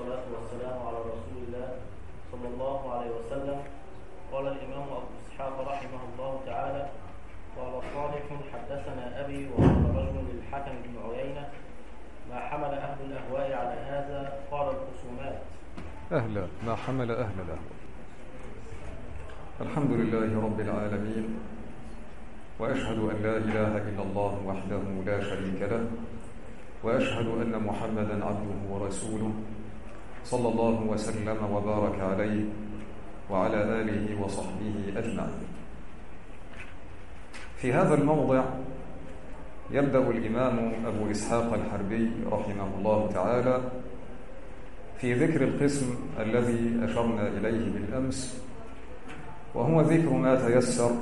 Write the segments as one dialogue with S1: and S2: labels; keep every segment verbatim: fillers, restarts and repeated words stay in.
S1: والصلاة والسلام على رسول الله صلى الله عليه وسلم. قال الإمام أبو إسحاق رحمه الله تعالى: قال صالح حدثنا أبي وقال رجل للحكم بن عيينة: ما حمل أهل الأهواء على هذا؟ قال الخصومات.
S2: أهلا ما حمل أهل الأهواء. الحمد لله رب العالمين، وأشهد أن لا إله إلا الله وحده لا شريك له، وأشهد أن محمدا عبده ورسوله صلى الله وسلم وبارك عليه وعلى آله وصحبه أجمعين. في هذا الموضع يبدأ الإمام أبو إسحاق الحربي رحمه الله تعالى في ذكر القسم الذي أشرنا إليه بالأمس، وهو ذكر ما تيسر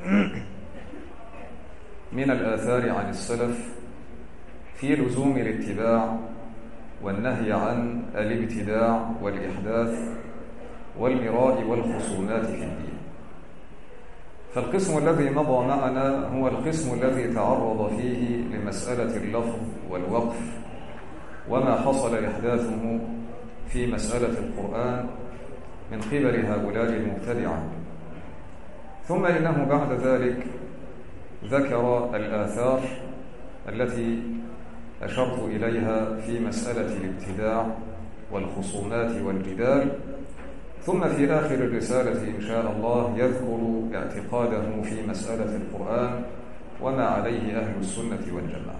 S2: من الآثار عن السلف في لزوم الاتباع والنهي عن الابتداع والإحداث والمراء والخصومات في الدين. فالقسم الذي مضى معنا هو القسم الذي تعرض فيه لمسألة اللفظ والوقف وما حصل إحداثه في مسألة القرآن من قبل هؤلاء المبتدعة. ثم إنه بعد ذلك ذكر الآثار التي أشرت إليها في مسألة الابتداع والخصومات والجدال، ثم في آخر الرسالة إن شاء الله يذكر اعتقاده في مسألة القرآن وما عليه أهل السنة والجماعة.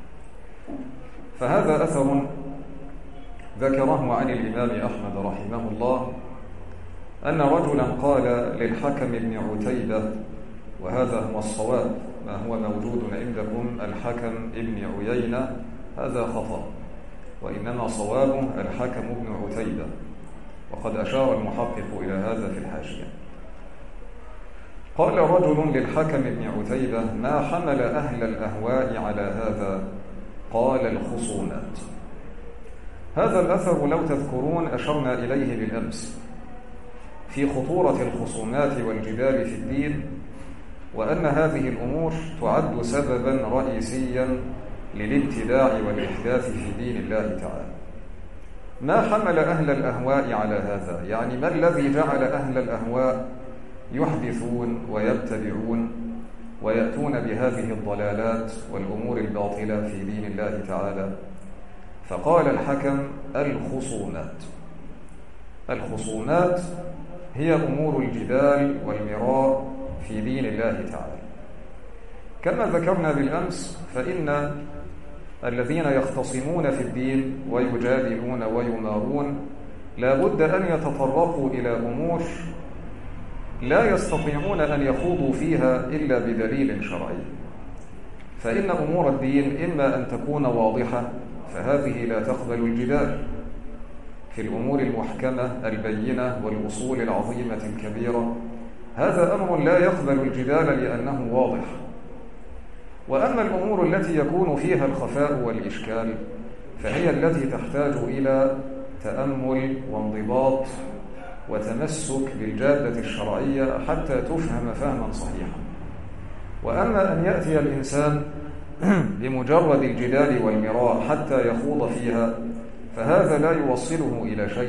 S2: فهذا أثر ذكره عن الإمام أحمد رحمه الله أن رجلا قال للحكم بن عتيبة، وهذا هو الصواب، ما هو موجود عندكم الحكم بن عيينة هذا خطأ، وإنما صوابه الحكم بن عتيبة، وقد أشار المحقق إلى هذا في الحاشية. قال رجل للحكم بن عتيبة: ما حمل أهل الأهواء على هذا؟ قال الخصومات. هذا الأثر لو تذكرون أشرنا إليه بالأمس في خطورة الخصومات والجدال في الدين، وأن هذه الأمور تعد سببا رئيسيا للابتداع والإحداث في دين الله تعالى. ما حمل أهل الأهواء على هذا؟ يعني ما الذي جعل أهل الأهواء يحدثون ويبتدعون ويأتون بهذه الضلالات والأمور الباطلة في دين الله تعالى؟ فقال الحكم: الخصومات. الخصومات هي أمور الجدال والمراء في دين الله تعالى. كما ذكرنا بالأمس، فإن الذين يختصمون في الدين ويجادلون ويمارون لا بد أن يتطرقوا إلى أمور لا يستطيعون أن يخوضوا فيها إلا بدليل شرعي. فإن أمور الدين إما أن تكون واضحة، فهذه لا تقبل الجدال في الأمور المحكمة البينة والأصول العظيمة الكبيرة، هذا أمر لا يقبل الجدال لأنه واضح. وأما الأمور التي يكون فيها الخفاء والإشكال فهي التي تحتاج إلى تأمل وانضباط وتمسك بالجادة الشرعية حتى تفهم فهما صحيحا. وأما أن يأتي الإنسان بمجرد الجدال والمراء حتى يخوض فيها، فهذا لا يوصله إلى شيء،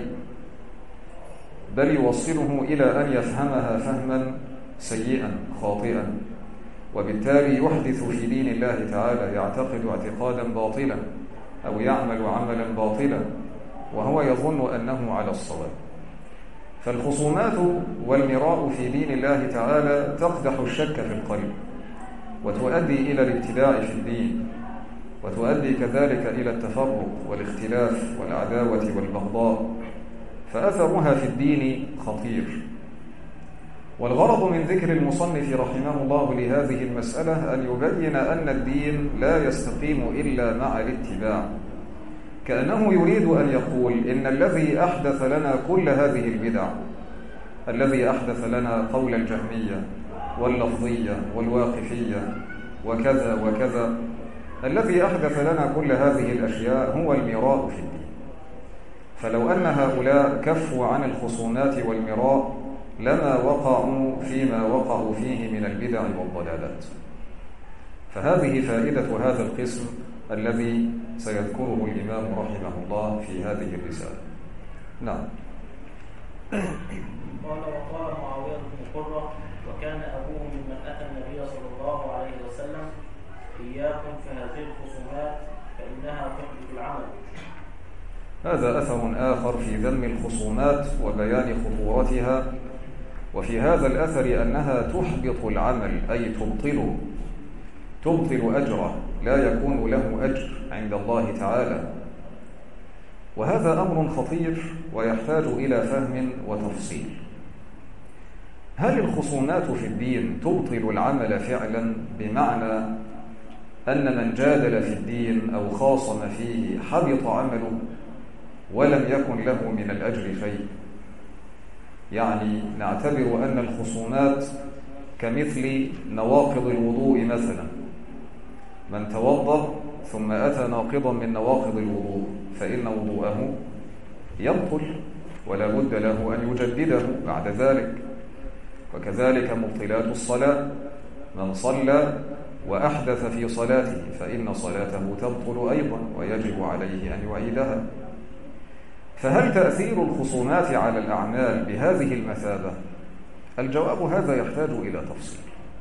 S2: بل يوصله إلى أن يفهمها فهما سيئا خاطئا، وبالتالي يحدث في دين الله تعالى، يعتقد اعتقادا باطلا أو يعمل عملا باطلا وهو يظن أنه على الصواب. فالخصومات والمراء في دين الله تعالى تقدح الشك في القلب، وتؤدي إلى الابتداع في الدين، وتؤدي كذلك إلى التفرق والاختلاف والعداوة والبغضاء، فأثرها في الدين خطير. والغرض من ذكر المصنف رحمه الله لهذه المسألة أن يبين أن الدين لا يستقيم إلا مع الاتباع، كأنه يريد أن يقول إن الذي أحدث لنا كل هذه البدع، الذي أحدث لنا قول الجهمية واللفظية والواقفية وكذا وكذا، الذي أحدث لنا كل هذه الأشياء هو المراء في الدين. فلو أن هؤلاء كفوا عن الخصومات والمراء لما وقعوا فيما وقعوا فيه من البدع والضلالات. فهذه فائدة هذا القسم الذي سيذكره الإمام رحمه الله في هذه الرسالة. نعم.
S1: قال وقال معاوية بن قرة وكان أبوه ممن أتى النبي صلى الله عليه وسلم إياكم في هذه الخصومات فإنها تحبط العمل.
S2: هذا أثر آخر في ذم الخصومات وبيان خطورتها، وفي هذا الأثر أنها تحبط العمل أي تبطله تبطل أجره، لا يكون له أجر عند الله تعالى. وهذا أمر خطير ويحتاج إلى فهم وتفصيل. هل الخصومات في الدين تبطل العمل فعلا، بمعنى أن من جادل في الدين أو خاصم فيه حبط عمله ولم يكن له من الأجر شيء؟ يعني نعتبر أن الخصومات كمثل نواقض الوضوء مثلا، من توضأ ثم أتى ناقضا من نواقض الوضوء فإن وضوءه يبطل ولا بد له أن يجدده بعد ذلك. وكذلك مبطلات الصلاة، من صلى وأحدث في صلاته فإن صلاته تبطل أيضا ويجب عليه أن يعيدها. فهل تأثير الخصومات على الأعمال بهذه المثابة؟ الجواب هذا يحتاج إلى تفصيل،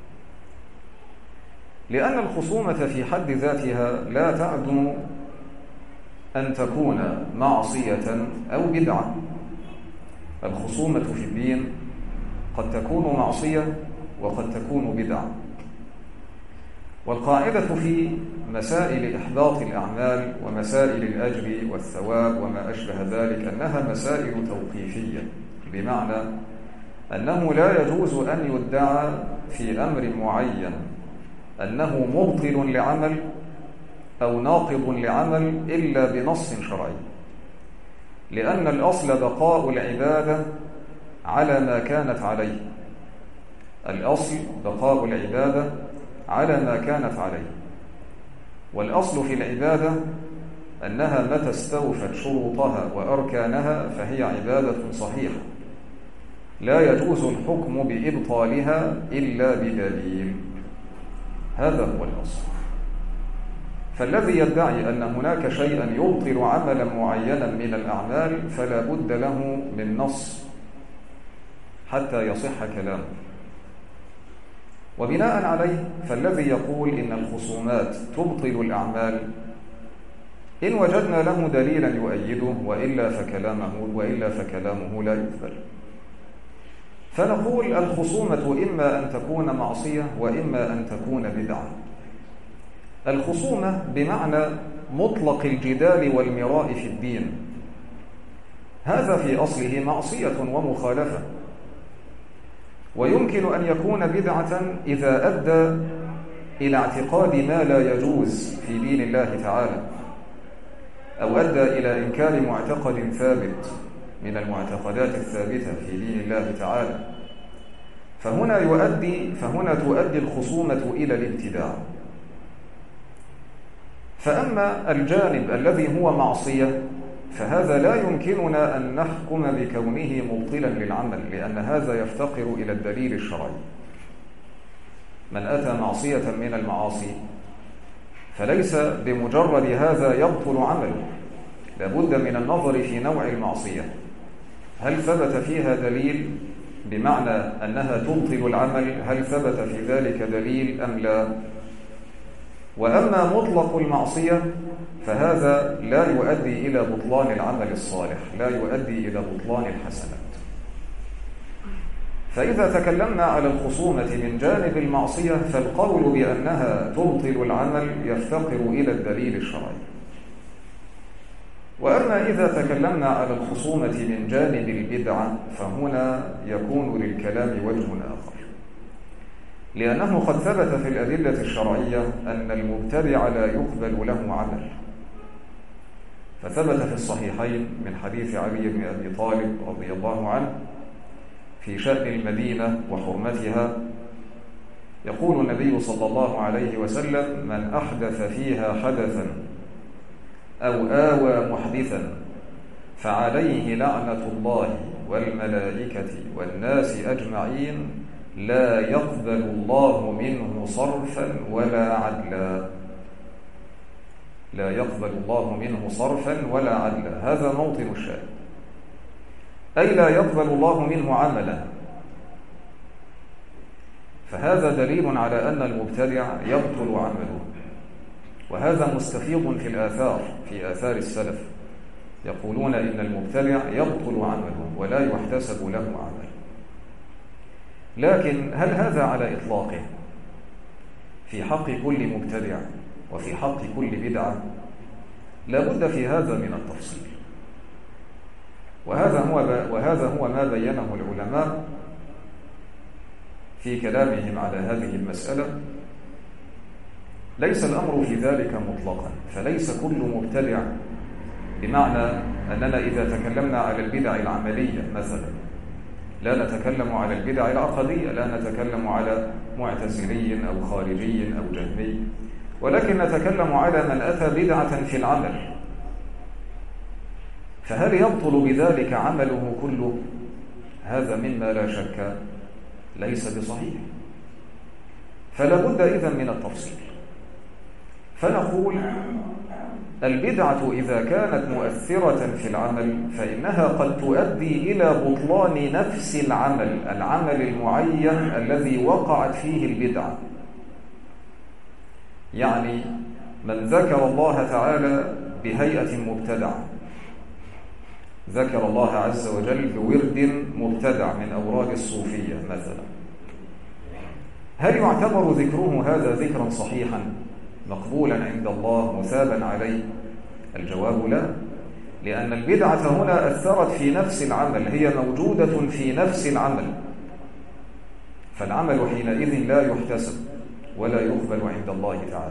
S2: لأن الخصومة في حد ذاتها لا تعد أن تكون معصية أو بدعة. الخصومة في الدين قد تكون معصية وقد تكون بدعة. والقاعدة في مسائل إحباط الأعمال ومسائل الأجر والثواب وما أشبه ذلك أنها مسائل توقيفية، بمعنى أنه لا يجوز أن يدعى في أمر معين أنه مبطل لعمل أو ناقض لعمل إلا بنص شرعي، لأن الأصل بقاء العبادة على ما كانت عليه. الأصل بقاء العبادة على ما كانت عليه، والأصل في العبادة أنها متى استوفت شروطها وأركانها فهي عبادة صحيحة، لا يجوز الحكم بإبطالها إلا بدليل. هذا هو الأصل. فالذي يدعي أن هناك شيئا يبطل عملا معينا من الأعمال فلا بد له من نص حتى يصح كلامه. وبناء عليه فالذي يقول إن الخصومات تبطل الأعمال إن وجدنا له دليلا يؤيده وإلا فكلامه وإلا فكلامه لا يقبل. فنقول الخصومة إما أن تكون معصية وإما أن تكون بدعة. الخصومة بمعنى مطلق الجدال والمراء في الدين، هذا في أصله معصية ومخالفة، ويمكن أن يكون بدعة إذا أدى إلى اعتقاد ما لا يجوز في دين الله تعالى، أو أدى إلى إنكار معتقد ثابت من المعتقدات الثابتة في دين الله تعالى، فهنا يؤدي فهنا تؤدي الخصومة إلى الابتداع. فأما الجانب الذي هو معصية فهذا لا يمكننا أن نحكم بكونه مبطلا للعمل، لأن هذا يفتقر إلى الدليل الشرعي. من أتى معصية من المعاصي فليس بمجرد هذا يبطل عمله، لابد من النظر في نوع المعصية، هل ثبت فيها دليل بمعنى أنها تبطل العمل؟ هل ثبت في ذلك دليل أم لا؟ وأما مطلق المعصية فهذا لا يؤدي إلى بطلان العمل الصالح، لا يؤدي إلى بطلان الحسنات. فإذا تكلمنا على الخصومة من جانب المعصية فالقول بأنها تبطل العمل يفتقر إلى الدليل الشرعي. وأما إذا تكلمنا على الخصومة من جانب البدعة فهنا يكون للكلام وجه آخر، لأنه قد ثبت في الأدلة الشرعية أن المبتدع لا يقبل له عمل. فثبت في الصحيحين من حديث علي بن أبي طالب رضي الله عنه في شأن المدينة وحرمتها، يقول النبي صلى الله عليه وسلم: من أحدث فيها حدثا أو آوى محدثا فعليه لعنة الله والملائكة والناس أجمعين لا يقبل الله منه صرفا ولا عدلا. لا يقبل الله منه صرفا ولا عدلا، هذا موطن الشاهد. أي لا يقبل الله منه عملا. فهذا دليل على أن المبتدع يبطل عمله، وهذا مستفيض في الآثار، في آثار السلف يقولون إن المبتدع يبطل عمله ولا يحتسب له عمل. لكن هل هذا على إطلاقه في حق كل مبتدع وفي حق كل بدعة؟ لا بد في هذا من التفصيل، وهذا هو وهذا هو ما بينه العلماء في كلامهم على هذه المسألة. ليس الأمر في ذلك مطلقا، فليس كل مبتدع، بمعنى أننا إذا تكلمنا على البدع العملية مثلا لا نتكلم على البدع العقدية، لا نتكلم على معتزلي أو خارجي أو جهمي، ولكن نتكلم على من أتى بدعة في العمل، فهل يبطل بذلك عمله كله؟ هذا مما لا شك ليس بصحيح، فلا بد إذن من التفصيل. فنقول البدعة إذا كانت مؤثرة في العمل فإنها قد تؤدي إلى بطلان نفس العمل العمل المعين الذي وقعت فيه البدعة. يعني من ذكر الله تعالى بهيئة مبتدعة، ذكر الله عز وجل بورد مبتدع من أوراد الصوفية مثلا، هل يعتبر ذكره هذا ذكرا صحيحا مقبولا عند الله مثابا عليه؟ الجواب لا، لأن البدعة هنا أثرت في نفس العمل، هي موجودة في نفس العمل، فالعمل حينئذ لا يحتسب ولا يقبل عند الله تعالى.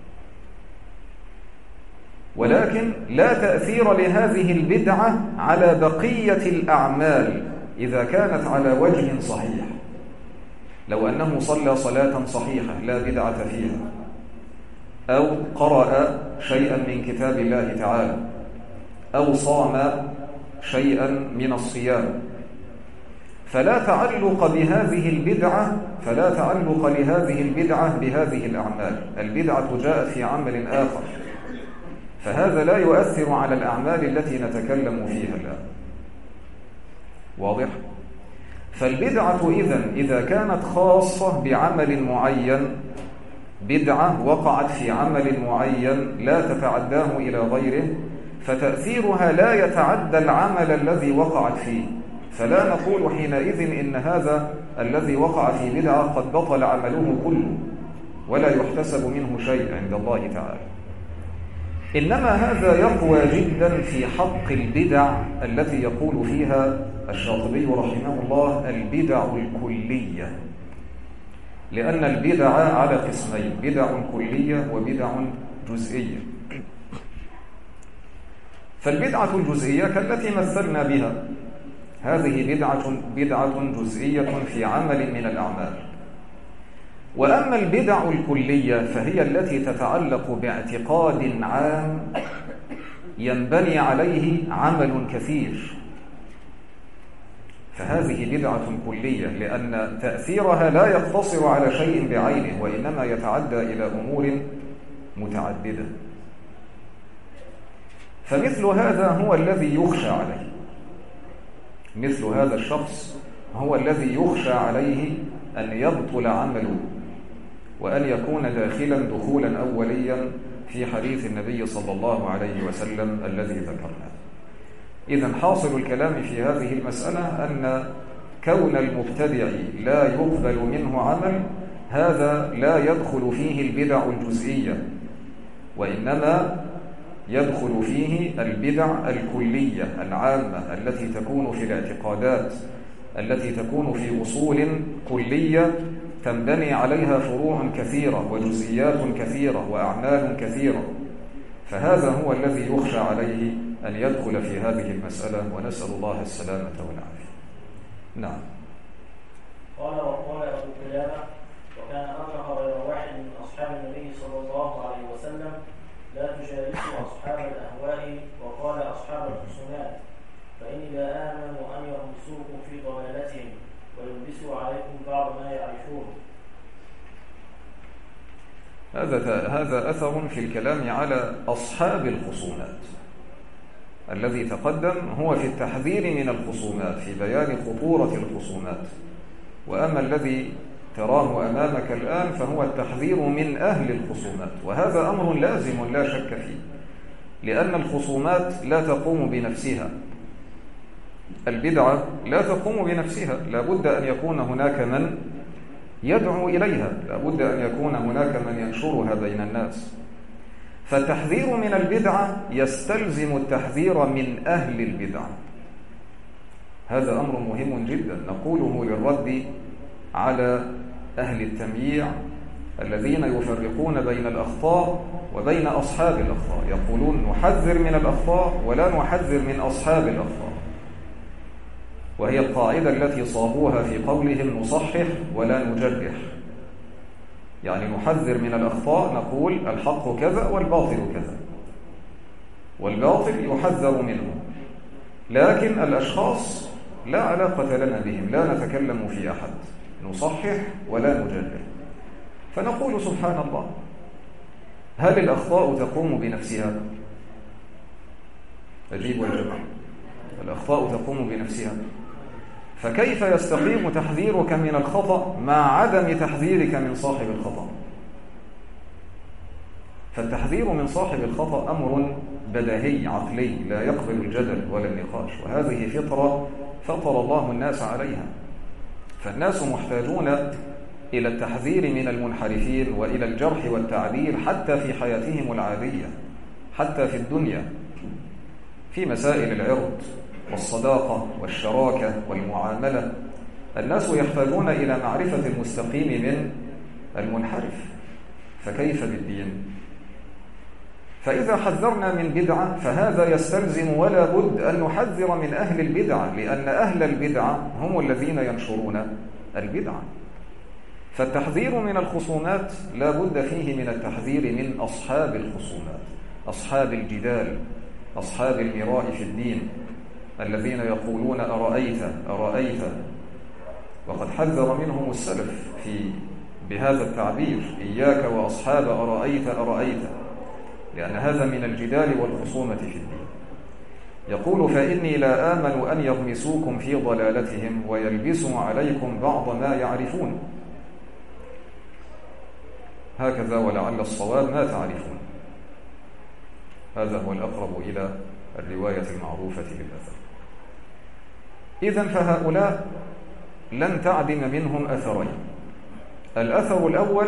S2: ولكن لا تأثير لهذه البدعة على بقية الأعمال إذا كانت على وجه صحيح. لو أنه صلى صلاة صحيحة لا بدعة فيها، أو قرأ شيئا من كتاب الله تعالى، أو صام شيئا من الصيام، فلا تعلق بهذه البدعة فلا تعلق لهذه البدعة بهذه الأعمال. البدعة جاءت في عمل آخر، فهذا لا يؤثر على الأعمال التي نتكلم فيها الآن. واضح؟ فالبدعة إذن إذا كانت خاصة بعمل معين، بدعة وقعت في عمل معين لا تتعداه إلى غيره، فتأثيرها لا يتعدى العمل الذي وقعت فيه، فلا نقول حينئذ إن هذا الذي وقع في بدعة قد بطل عمله كله ولا يحتسب منه شيء عند الله تعالى. إنما هذا يقوى جدا في حق البدع التي يقول فيها الشاطبي رحمه الله البدع الكلية، لأن البدع على قسمين، بدع كلية وبدع جزئية. فالبدعة الجزئية كالتي مثلنا بها، هذه بدعة بدعة جزئية في عمل من الأعمال. وأما البدع الكلية فهي التي تتعلق باعتقاد عام ينبني عليه عمل كثير، فهذه بدعة كلية، لأن تأثيرها لا يقتصر على شيء بعينه، وإنما يتعدى إلى أمور متعددة. فمثل هذا هو الذي يخشى عليه، مثل هذا الشخص هو الذي يخشى عليه أن يبطل عمله وأن يكون داخلا دخولا أوليا في حديث النبي صلى الله عليه وسلم الذي ذكرناه. إذن حاصل الكلام في هذه المسألة أن كون المبتدع لا يقبل منه عمل هذا لا يدخل فيه البدع الجزئية، وإنما يدخل فيه البدع الكلية العامة التي تكون في الاعتقادات، التي تكون في أصول كلية تنبني عليها فروع كثيرة وجزئيات كثيرة وأعمال كثيرة، فهذا هو الذي يخشى عليه أن يدخل في هذه المسألة، ونسأل الله السلامة والعافية. نعم.
S1: قال وقال أبو كلابة وكان أمر غير واحد من أصحاب النبي صلى الله عليه وسلم لا تجالسوا أصحاب الأهواء وقال أصحاب الخصومات فإني لا آمن أن يغمسوكم في ضلالتهم ويلبسوا عليكم بعض ما يعرفون.
S2: هذا هذا أثر في الكلام على أصحاب الخصومات. الذي تقدم هو في التحذير من الخصومات، في بيان خطورة الخصومات. وأما الذي تراه أمامك الآن فهو التحذير من أهل الخصومات، وهذا أمر لازم لا شك فيه، لأن الخصومات لا تقوم بنفسها، البدعة لا تقوم بنفسها، لابد أن يكون هناك من يدعو إليها، لابد أن يكون هناك من ينشرها بين الناس. فالتحذير من البدعة يستلزم التحذير من أهل البدعة. هذا أمر مهم جدا نقوله للرد على أهل التمييع الذين يفرقون بين الأخطاء وبين أصحاب الأخطاء، يقولون نحذر من الأخطاء ولا نحذر من أصحاب الأخطاء، وهي القاعدة التي صاغوها في قولهم نصحح ولا نجرح. يعني نحذر من الأخطاء، نقول الحق كذا والباطل كذا، والباطل يحذر منه، لكن الأشخاص لا علاقة لنا بهم، لا نتكلم في أحد، نصحح ولا نجرح. فنقول سبحان الله، هل الأخطاء تقوم بنفسها؟ أجيب والجمع، الأخطاء تقوم بنفسها، فكيف يستقيم تحذيرك من الخطأ مع عدم تحذيرك من صاحب الخطأ؟ فالتحذير من صاحب الخطأ أمر بديهي عقلي لا يقبل الجدل ولا النقاش، وهذه فطرة فطر الله الناس عليها. فالناس محتاجون إلى التحذير من المنحرفين وإلى الجرح والتعديل حتى في حياتهم العادية، حتى في الدنيا، في مسائل العرض والصداقة والشراكة والمعاملة. الناس يحتاجون إلى معرفة المستقيم من المنحرف، فكيف بالدين؟ فإذا حذرنا من بدعة فهذا يستلزم ولا بد أن نحذر من أهل البدعة، لأن أهل البدعة هم الذين ينشرون البدعة. فالتحذير من الخصومات لا بد فيه من التحذير من أصحاب الخصومات، أصحاب الجدال، أصحاب المراء في الدين، الذين يقولون أرأيت أرأيت، وقد حذر منهم السلف في بهذا التعبير: إياك وأصحاب أرأيت أرأيت، لأن هذا من الجدال والخصومة في الدين. يقول: فإني لا آمن أن يغمسوكم في ضلالتهم ويلبسوا عليكم بعض ما يعرفون. هكذا ولعل الصواب ما تعرفون. هذا هو الأقرب إلى الرواية المعروفة بالأثر. إذن فهؤلاء لن تعدم منهم أثرين. الأثر الأول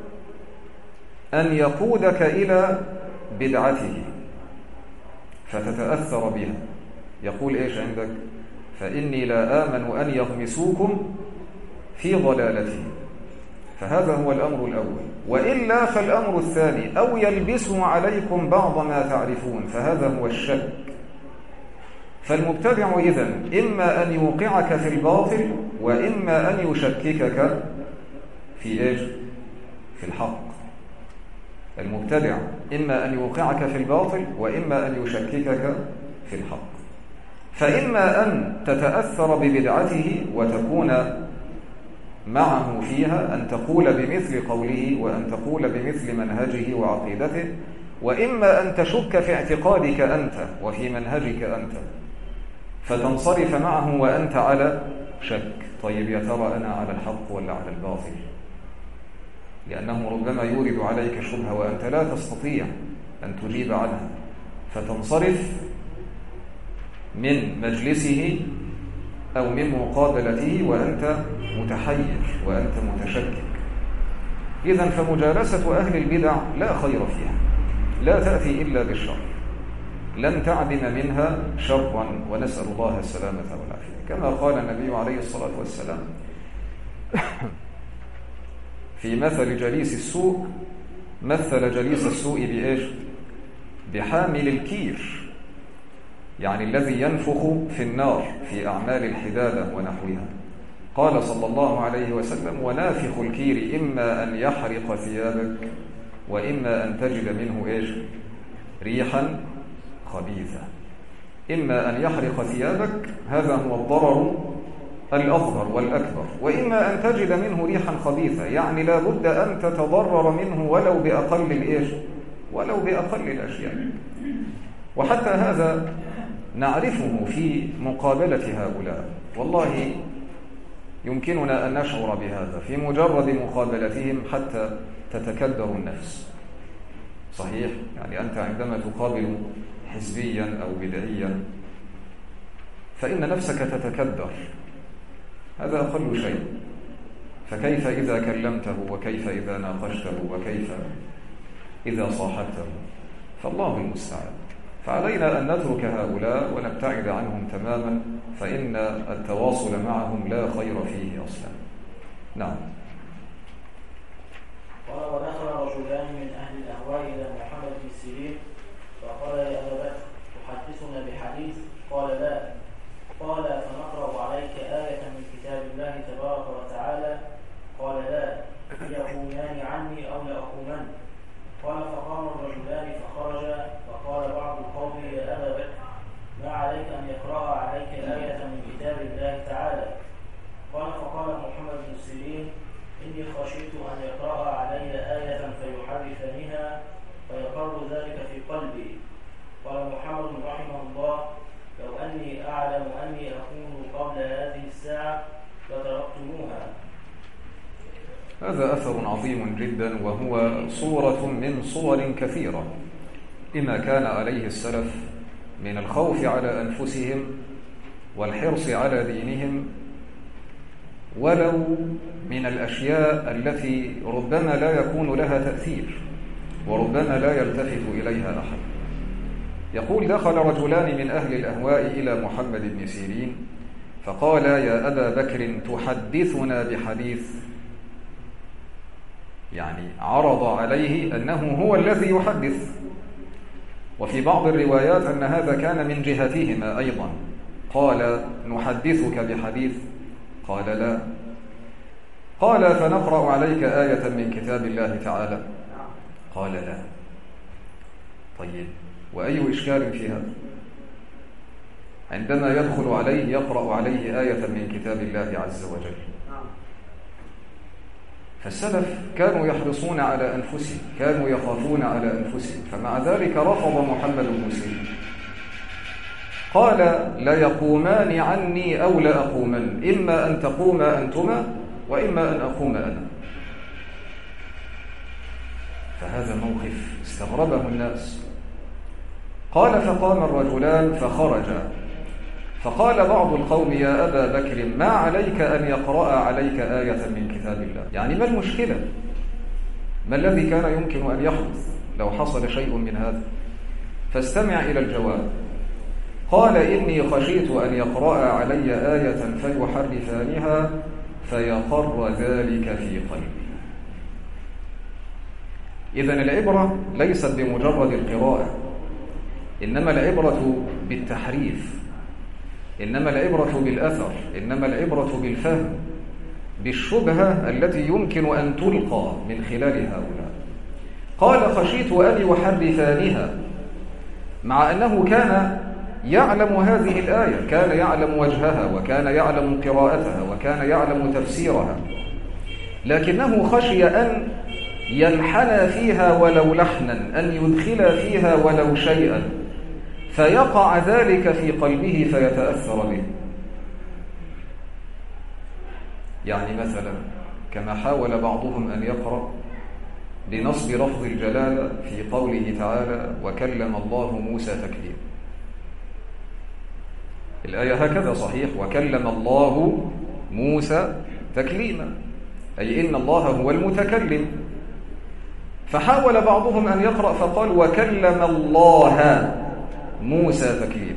S2: أن يقودك إلى بدعته فتتأثر بها. يقول إيش عندك؟ فإني لا آمن أن يغمسوكم في ضلالته، فهذا هو الأمر الأول. وإلا فالأمر الثاني: أو يلبسوا عليكم بعض ما تعرفون، فهذا هو الشك. فالمبتدع إذن إما أن يوقعك في الباطل وإما أن يشككك في إيش؟ في الحق. المبتدع إما أن يوقعك في الباطل وإما أن يشككك في الحق. فإما أن تتأثر ببدعته وتكون معه فيها، أن تقول بمثل قوله وأن تقول بمثل منهجه وعقيدته، وإما أن تشك في اعتقادك أنت وفي منهجك أنت فتنصرف معه وأنت على شك. طيب يا ترى أنا على الحق ولا على الباطل؟ لأنه ربما يورد عليك شبهة وأنت لا تستطيع أن تجيب عنها، فتنصرف من مجلسه أو من مقابلته وأنت متحير وأنت متشكك. إذن فمجالسة أهل البدع لا خير فيها، لا تأتي إلا بالشر، لن تعدم منها شرا، ونسأل الله السلامة والعافية. كما قال النبي عليه الصلاة والسلام في مثل جليس السوء: مثل جليس السوء بإيش؟ بحامل الكير، يعني الذي ينفخ في النار في أعمال الحدادة ونحوها. قال صلى الله عليه وسلم: ونافخ الكير إما أن يحرق ثيابك وإما أن تجد منه إيش؟ ريحا خبيثة. إما أن يحرق ثيابك، هذا هو الضرر الأظهر والأكبر، وإما أن تجد منه ريحا خبيثة، يعني لا بد أن تتضرر منه ولو بأقل الإيش؟ ولو بأقل الأشياء. وحتى هذا نعرفه في مقابلة هؤلاء، والله يمكننا أن نشعر بهذا في مجرد مقابلتهم حتى تتكدر النفس. صحيح؟ يعني أنت عندما تقابل حزبيا أو بدعيا فإن نفسك تتكدر، هذا أقل شيء، فكيف إذا كلمته، وكيف إذا ناقشته، وكيف إذا صاحبته؟ فالله المستعان. فعلينا أن نترك هؤلاء ونبتعد عنهم تماما، فإن التواصل معهم لا خير فيه أصلا. نعم.
S1: قال: ودخل رجلان من أهل الأهواء إلى محمد بن سيرين فقال: يا أبا بكر تحدثنا بحديث؟ قال: لا. قال: فنقرأ عليك آية من كتاب الله تبارك وتعالى؟ قال: لا. يقومان عني أو لأقومن؟ قال: فقام الرجلان فخرجا، فقال بعض القوم: يا أبا بكر ما عليك أن يقرأ عليك آية من كتاب الله تعالى؟ قال: فقال محمد بن سيرين: إني خشيت أن يقرأ علي آية فيحرفنها فيقر ذلك في قلبي. قال محمد رحمه الله: لو أني أعلم أني أكون قبل هذه الساعة لتركتموها.
S2: هذا أثر عظيم جدا، وهو صورة من صور كثيرة لما كان عليه السلف من الخوف على أنفسهم والحرص على دينهم، ولو من الأشياء التي ربما لا يكون لها تأثير وربما لا يلتفت إليها أحد. يقول: دخل رجلان من أهل الأهواء إلى محمد بن سيرين فقال: يا أبا بكر تحدثنا بحديث، يعني عرض عليه أنه هو الذي يحدث. وفي بعض الروايات أن هذا كان من جهتهما أيضا. قال: نحدثك بحديث؟ قال: لا. قال: فنقرأ عليك آية من كتاب الله تعالى؟ قال: لا. طيب، وأي إشكال في هذا؟ عندما يدخل عليه يقرأ عليه آية من كتاب الله عز وجل. فالسلف كانوا يحرصون على أنفسهم، كانوا يخافون على أنفسهم، فمع ذلك رفض محمد بن سيرين. قال: لا يقومان عني أو لا أقومن، إما أن تقوما أنتما وإما أن أقوم أنا. فهذا موقف استغربه الناس. قال: فقام الرجلان فخرجا، فقال بعض القوم: يا أبا بكر ما عليك أن يقرأ عليك آية من كتاب الله؟ يعني ما المشكلة؟ ما الذي كان يمكن أن يحدث لو حصل شيء من هذا؟ فاستمع إلى الجواب. قال: إني خشيت أن يقرأ علي آية فيحرفانها فيقر ذلك في قلبي. إذن العبرة ليست بمجرد القراءة، إنما العبرة بالتحريف، إنما العبرة بالأثر، إنما العبرة بالفهم، بالشبهة التي يمكن أن تلقى من خلال هؤلاء. قال: خشيت أن يحرفانها، مع أنه كان يعلم هذه الآية، كان يعلم وجهها، وكان يعلم قراءتها، وكان يعلم تفسيرها، لكنه خشي أن يلحن فيها ولو لحنا، أن يدخل فيها ولو شيئا، فيقع ذلك في قلبه فيتأثر به. يعني مثلا كما حاول بعضهم أن يقرأ بنصب لفظ الجلالة في قوله تعالى: وكلم الله موسى تكليما. الآية هكذا صحيح: وكلم الله موسى تكليما، أي إن الله هو المتكلم. فحاول بعضهم أن يقرأ فقال: وكلم الله موسى تكليما.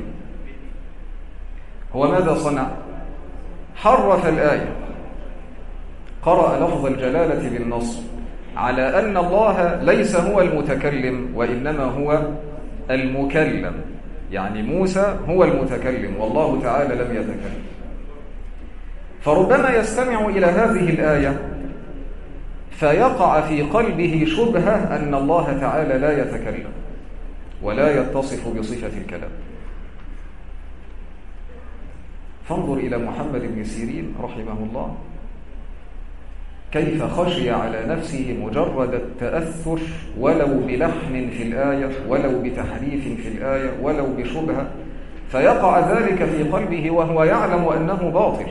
S2: هو ماذا صنع؟ حرف الآية، قرأ لفظ الجلالة بالنصب على أن الله ليس هو المتكلم وإنما هو المكلم، يعني موسى هو المتكلم والله تعالى لم يتكلم. فربما يستمع إلى هذه الآية فيقع في قلبه شبهة أن الله تعالى لا يتكلم ولا يتصف بصفة الكلام. فانظر إلى محمد بن سيرين رحمه الله كيف خشي على نفسه مجرد التأثر ولو بلحن في الآية، ولو بتحريف في الآية، ولو بشبهة، فيقع ذلك في قلبه وهو يعلم أنه باطل.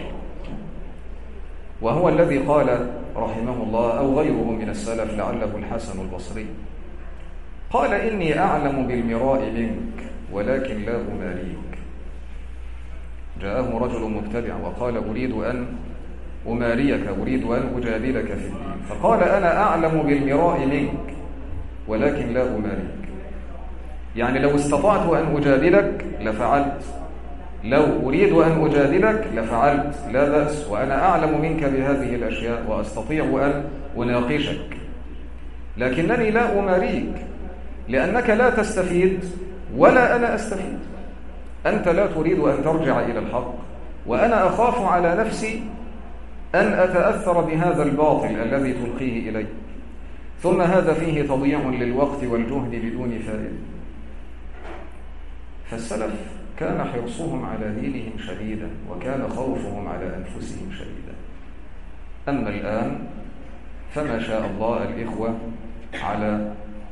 S2: وهو الذي قال رحمه الله أو غيره من السلف لعله الحسن البصري قال: إني أعلم بالمراء منك ولكن لا أماريك. جاءه رجل مبتدع وقال: أريد أن أماريك، أريد أن أجادلك في الدين. فقال: أنا أعلم بالمراء منك ولكن لا أماريك. يعني لو استطعت أن أجادلك لفعلت، لو أريد أن أجادلك لفعلت، لا بأس، وأنا أعلم منك بهذه الأشياء وأستطيع أن أناقشك، لكنني لا أماريك لأنك لا تستفيد ولا أنا أستفيد. أنت لا تريد أن ترجع إلى الحق، وأنا أخاف على نفسي أن أتأثر بهذا الباطل الذي تلقيه إلي، ثم هذا فيه تضييع للوقت والجهد بدون فائدة. فالسلف كان حرصهم على دينهم شديدا، وكان خوفهم على أنفسهم شديدا. أما الآن فما شاء الله الإخوة على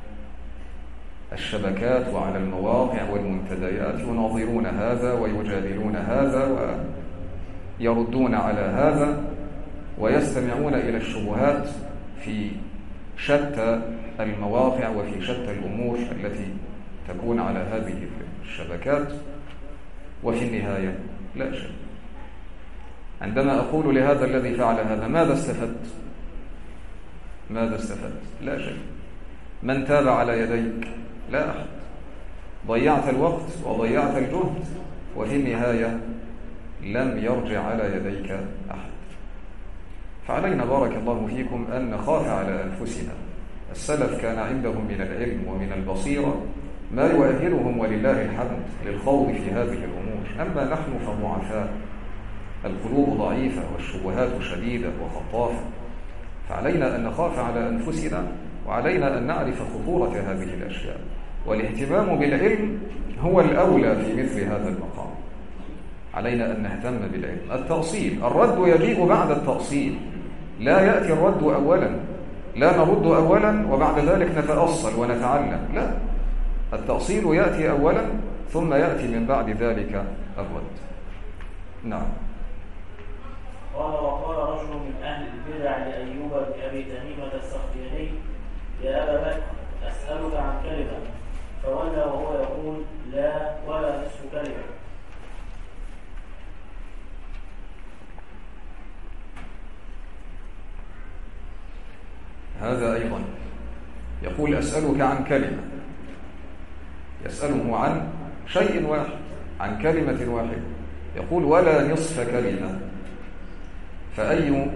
S2: الشبكات وعلى المواقع والمنتديات يناظرون هذا ويجادلون هذا ويردون على هذا ويستمعون إلى الشبهات في شتى المواقع وفي شتى الأمور التي تكون على هذه الشبكات. وفي النهاية لا شيء. عندما أقول لهذا الذي فعل هذا: ماذا استفدت؟ ماذا استفدت؟ لا شيء. من تاب على يديك؟ لا أحد. ضيعت الوقت وضيعت الجهد، وفي النهاية لم يرجع على يديك أحد. فعلينا بارك الله فيكم أن نخاف على أنفسنا. السلف كان عندهم من العلم ومن البصيرة ما يؤهلهم ولله الحمد للخوض في هذه الأمور. أما نحن فضعفاء، القلوب ضعيفة والشبهات شديدة وخطافة، فعلينا أن نخاف على أنفسنا، وعلينا أن نعرف خطورة هذه الأشياء. والاهتمام بالعلم هو الأولى في مثل هذا المقام. علينا أن نهتم بالعلم. التأصيل، الرد يجيء بعد التأصيل، لا يأتي الرد أولا، لا نرد أولا وبعد ذلك نتأصل ونتعلم، لا، التأصيل يأتي أولا ثم يأتي من بعد ذلك الرد. نعم.
S1: قال: وقال رجل من أهل البدع لأيوب بن أبي تميمة السختياني: يا أبا بكر، أسألك عن كلمة. فولى وهو يقول: لا ولا نصف كلمة.
S2: هذا أيضا يقول: أسألك عن كلمة، يسأله عن شيء واحد، عن كلمة واحدة، يقول: ولا نصف كلمة. فأي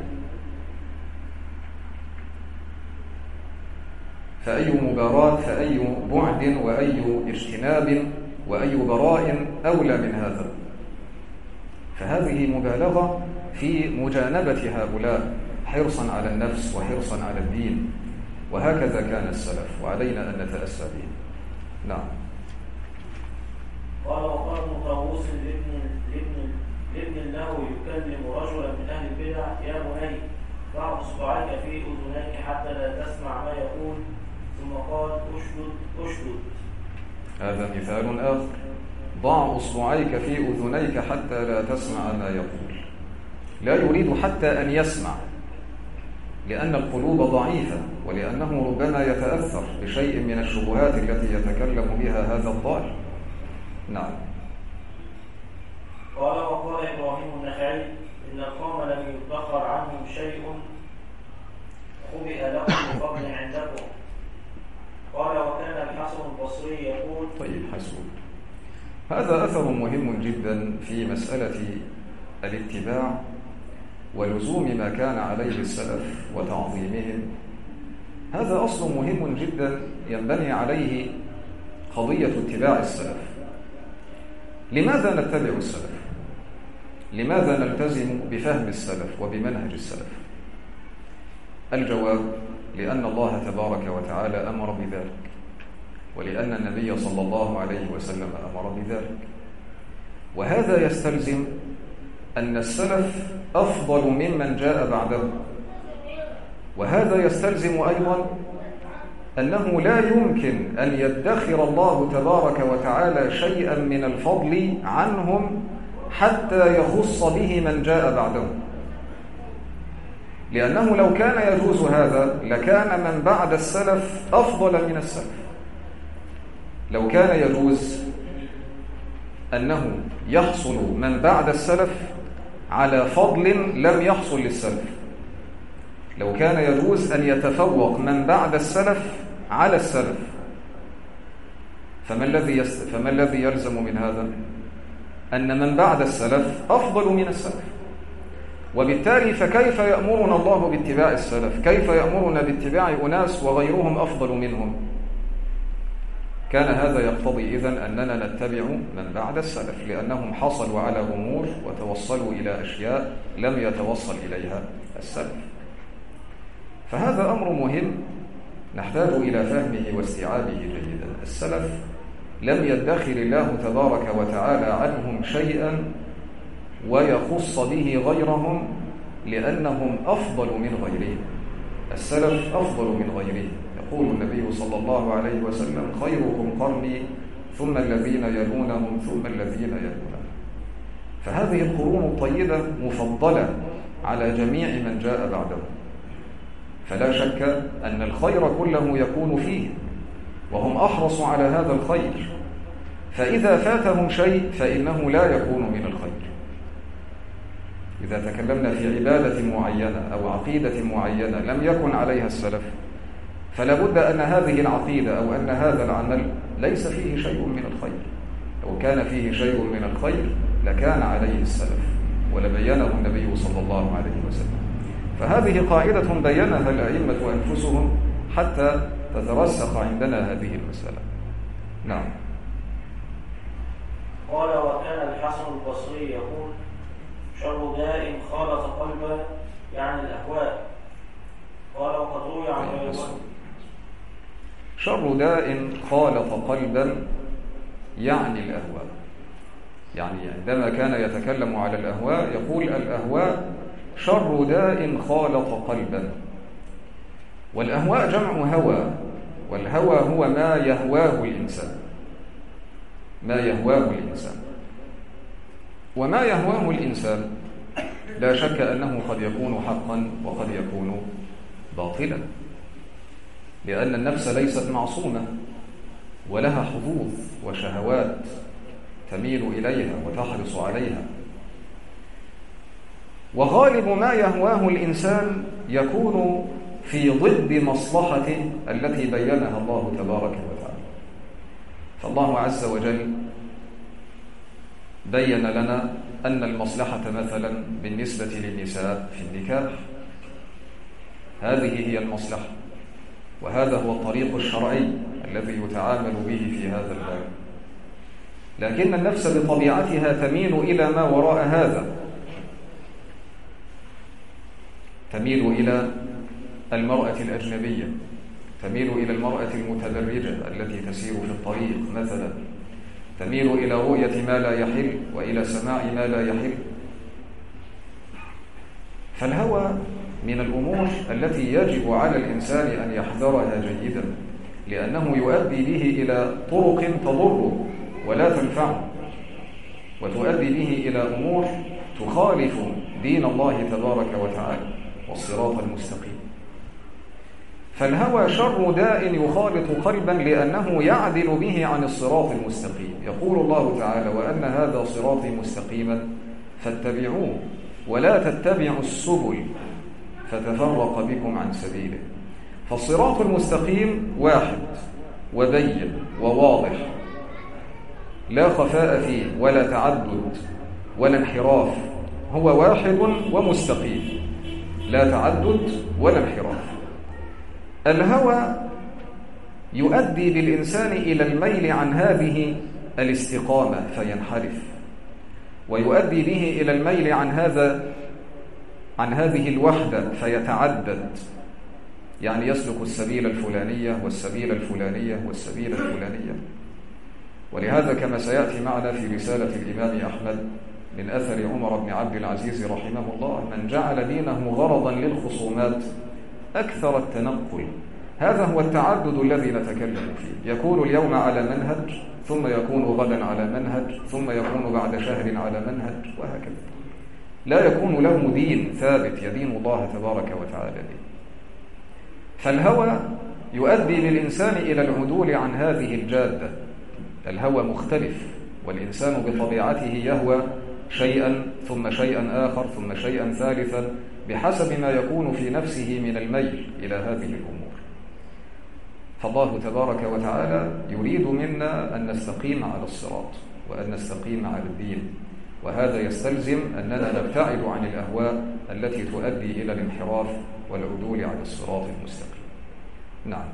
S2: فأي مباراة، فأي بعد وأي اجتناب وأي براء أولى من هذا؟ فهذه مبالغة في مجانبة هؤلاء حرصا على النفس وحرصا على الدين، وهكذا كان السلف، وعلينا أن نتأسى بهم. نعم.
S1: قال: وقال ابن طاووس لابن لابن له يكلم رجلا من أهل البدع: يا بني، ضع إصبعيك في أذنيك حتى لا تسمع ما يقول. ثم قال: أشدد أشدد.
S2: هذا مثال آخر: ضع إصبعيك في أذنيك حتى لا تسمع ما يقول. لا يريد حتى أن يسمع، لأن القلوب ضعيفة، ولأنه ربما يتأثر بشيء من الشبهات التي يتكلم بها هذا الضال. نعم.
S1: قال: وقال إبراهيم النخعي: إن القوم لم يدخر عنهم شيء خبئ لكم بفضل عندكم. قال: وكان الحسن البصري يقول.
S2: طيب، حسن. هذا أثر مهم جدا في مسألة الاتباع ولزوم ما كان عليه السلف وتعظيمهم. هذا أصل مهم جدا ينبني عليه قضية اتباع السلف. لماذا نتبع السلف؟ لماذا نلتزم بفهم السلف وبمنهج السلف؟ الجواب: لأن الله تبارك وتعالى أمر بذلك، ولأن النبي صلى الله عليه وسلم أمر بذلك. وهذا يستلزم أن السلف أفضل ممن جاء بعده، وهذا يستلزم أيضا أنه لا يمكن أن يدخر الله تبارك وتعالى شيئا من الفضل عنهم حتى يخص به من جاء بعدهم، لأنه لو كان يجوز هذا لكان من بعد السلف أفضل من السلف. لو كان يجوز أنه يحصل من بعد السلف على فضل لم يحصل للسلف، لو كان يجوز أن يتفوق من بعد السلف على السلف، فما الذي يست... فما الذي يلزم من هذا؟ أن من بعد السلف أفضل من السلف، وبالتالي فكيف يأمرنا الله باتباع السلف؟ كيف يأمرنا باتباع أناس وغيرهم أفضل منهم؟ كان هذا يقتضي إذن أننا نتبع من بعد السلف، لأنهم حصلوا على أمور وتوصلوا إلى أشياء لم يتوصل إليها السلف. فهذا أمر مهم نحتاج إلى فهمه واستيعابه جيدا. السلف لم يدخر الله تبارك وتعالى عنهم شيئا ويخص به غيرهم لأنهم أفضل من غيرهم. السلف أفضل من غيرهم. يقول النبي صلى الله عليه وسلم: خيركم قرني ثم الذين يلونهم ثم الذين يلونهم. فهذه القرون الطيبة مفضلة على جميع من جاء بعدهم، فلا شك أن الخير كله يكون فيه وهم أحرصوا على هذا الخير، فإذا فاتهم شيء فإنه لا يكون من الخير. إذا تكلمنا في عبادة معينة أو عقيدة معينة لم يكن عليها السلف، فلا بد أن هذه العقيدة أو أن هذا العمل ليس فيه شيء من الخير. لو كان فيه شيء من الخير لكان عليه السلف ولبينه النبي صلى الله عليه وسلم. فهذه قاعدة بينها الأئمة أنفسهم حتى تترسخ عندنا هذه المسألة. نعم.
S1: قال: وكان الحسن البصري يقول: شر داء خالط قلبا يعني الأهواء. قال: وقد روي عن
S2: شر داء خالط قلبا يعني الأهواء، يعني عندما كان يتكلم على الأهواء يقول: الأهواء شر داء خالط قلبا. والأهواء جمع هوى، والهوى هو ما يهواه الإنسان، ما يهواه الإنسان. وما يهواه الإنسان لا شك أنه قد يكون حقا وقد يكون باطلا، لأن النفس ليست معصومة ولها حظوظ وشهوات تميل إليها وتحرص عليها. وغالب ما يهواه الإنسان يكون في ضد مصلحته التي بينها الله تبارك وتعالى. فالله عز وجل بين لنا أن المصلحة مثلا بالنسبة للنساء في النكاح هذه هي المصلحة، وهذا هو الطريق الشرعي الذي يتعامل به في هذا الباب. لكن النفس بطبيعتها تميل إلى ما وراء هذا، تميل إلى المرأة الأجنبية، تميل إلى المرأة المتبرجة التي تسير في الطريق مثلا، تميل إلى رؤية ما لا يحل وإلى سماع ما لا يحل. فالهوى من الأمور التي يجب على الإنسان أن يحذرها جيدا، لأنه يؤدي به إلى طرق تضره ولا تنفعه، وتؤدي به إلى أمور تخالف دين الله تبارك وتعالى والصراط المستقيم. فالهوى شر داء يخالط قلبا لأنه يعدل به عن الصراط المستقيم. يقول الله تعالى: وأن هذا صراطي مستقيما فاتبعوه ولا تتبعوا السبل فتفرق بكم عن سبيله. فالصراط المستقيم واحد وبين وواضح، لا خفاء فيه ولا تعدد ولا انحراف، هو واحد ومستقيم، لا تعدد ولا انحراف. الهوى يؤدي بالإنسان إلى الميل عن هذه الاستقامة فينحرف، ويؤدي به إلى الميل عن هذا عن هذه الوحدة فيتعدد، يعني يسلك السبيل الفلانية والسبيل الفلانية والسبيل الفلانية. ولهذا كما سيأتي معنا في رسالة الإمام أحمد من أثر عمر بن عبد العزيز رحمه الله: من جعل دينه غرضا للخصومات أكثر التنقل هذا هو التعدد الذي نتكلم فيه، يكون اليوم على منهج، ثم يكون غدا على منهج، ثم يكون بعد شهر على منهج، وهكذا. لا يكون له دين ثابت يدين الله تبارك وتعالى به. فالهوى يؤدي بالإنسان إلى العدول عن هذه الجادة. الهوى مختلف، والإنسان بطبيعته يهوى شيئا ثم شيئا آخر ثم شيئا ثالثا بحسب ما يكون في نفسه من الميل إلى هذه الأمور. فالله تبارك وتعالى يريد منا أن نستقيم على الصراط وأن نستقيم على الدين، وهذا يستلزم أننا نبتعد عن الأهواء التي تؤدي إلى الانحراف والعدول عن الصراط المستقيم. نعم.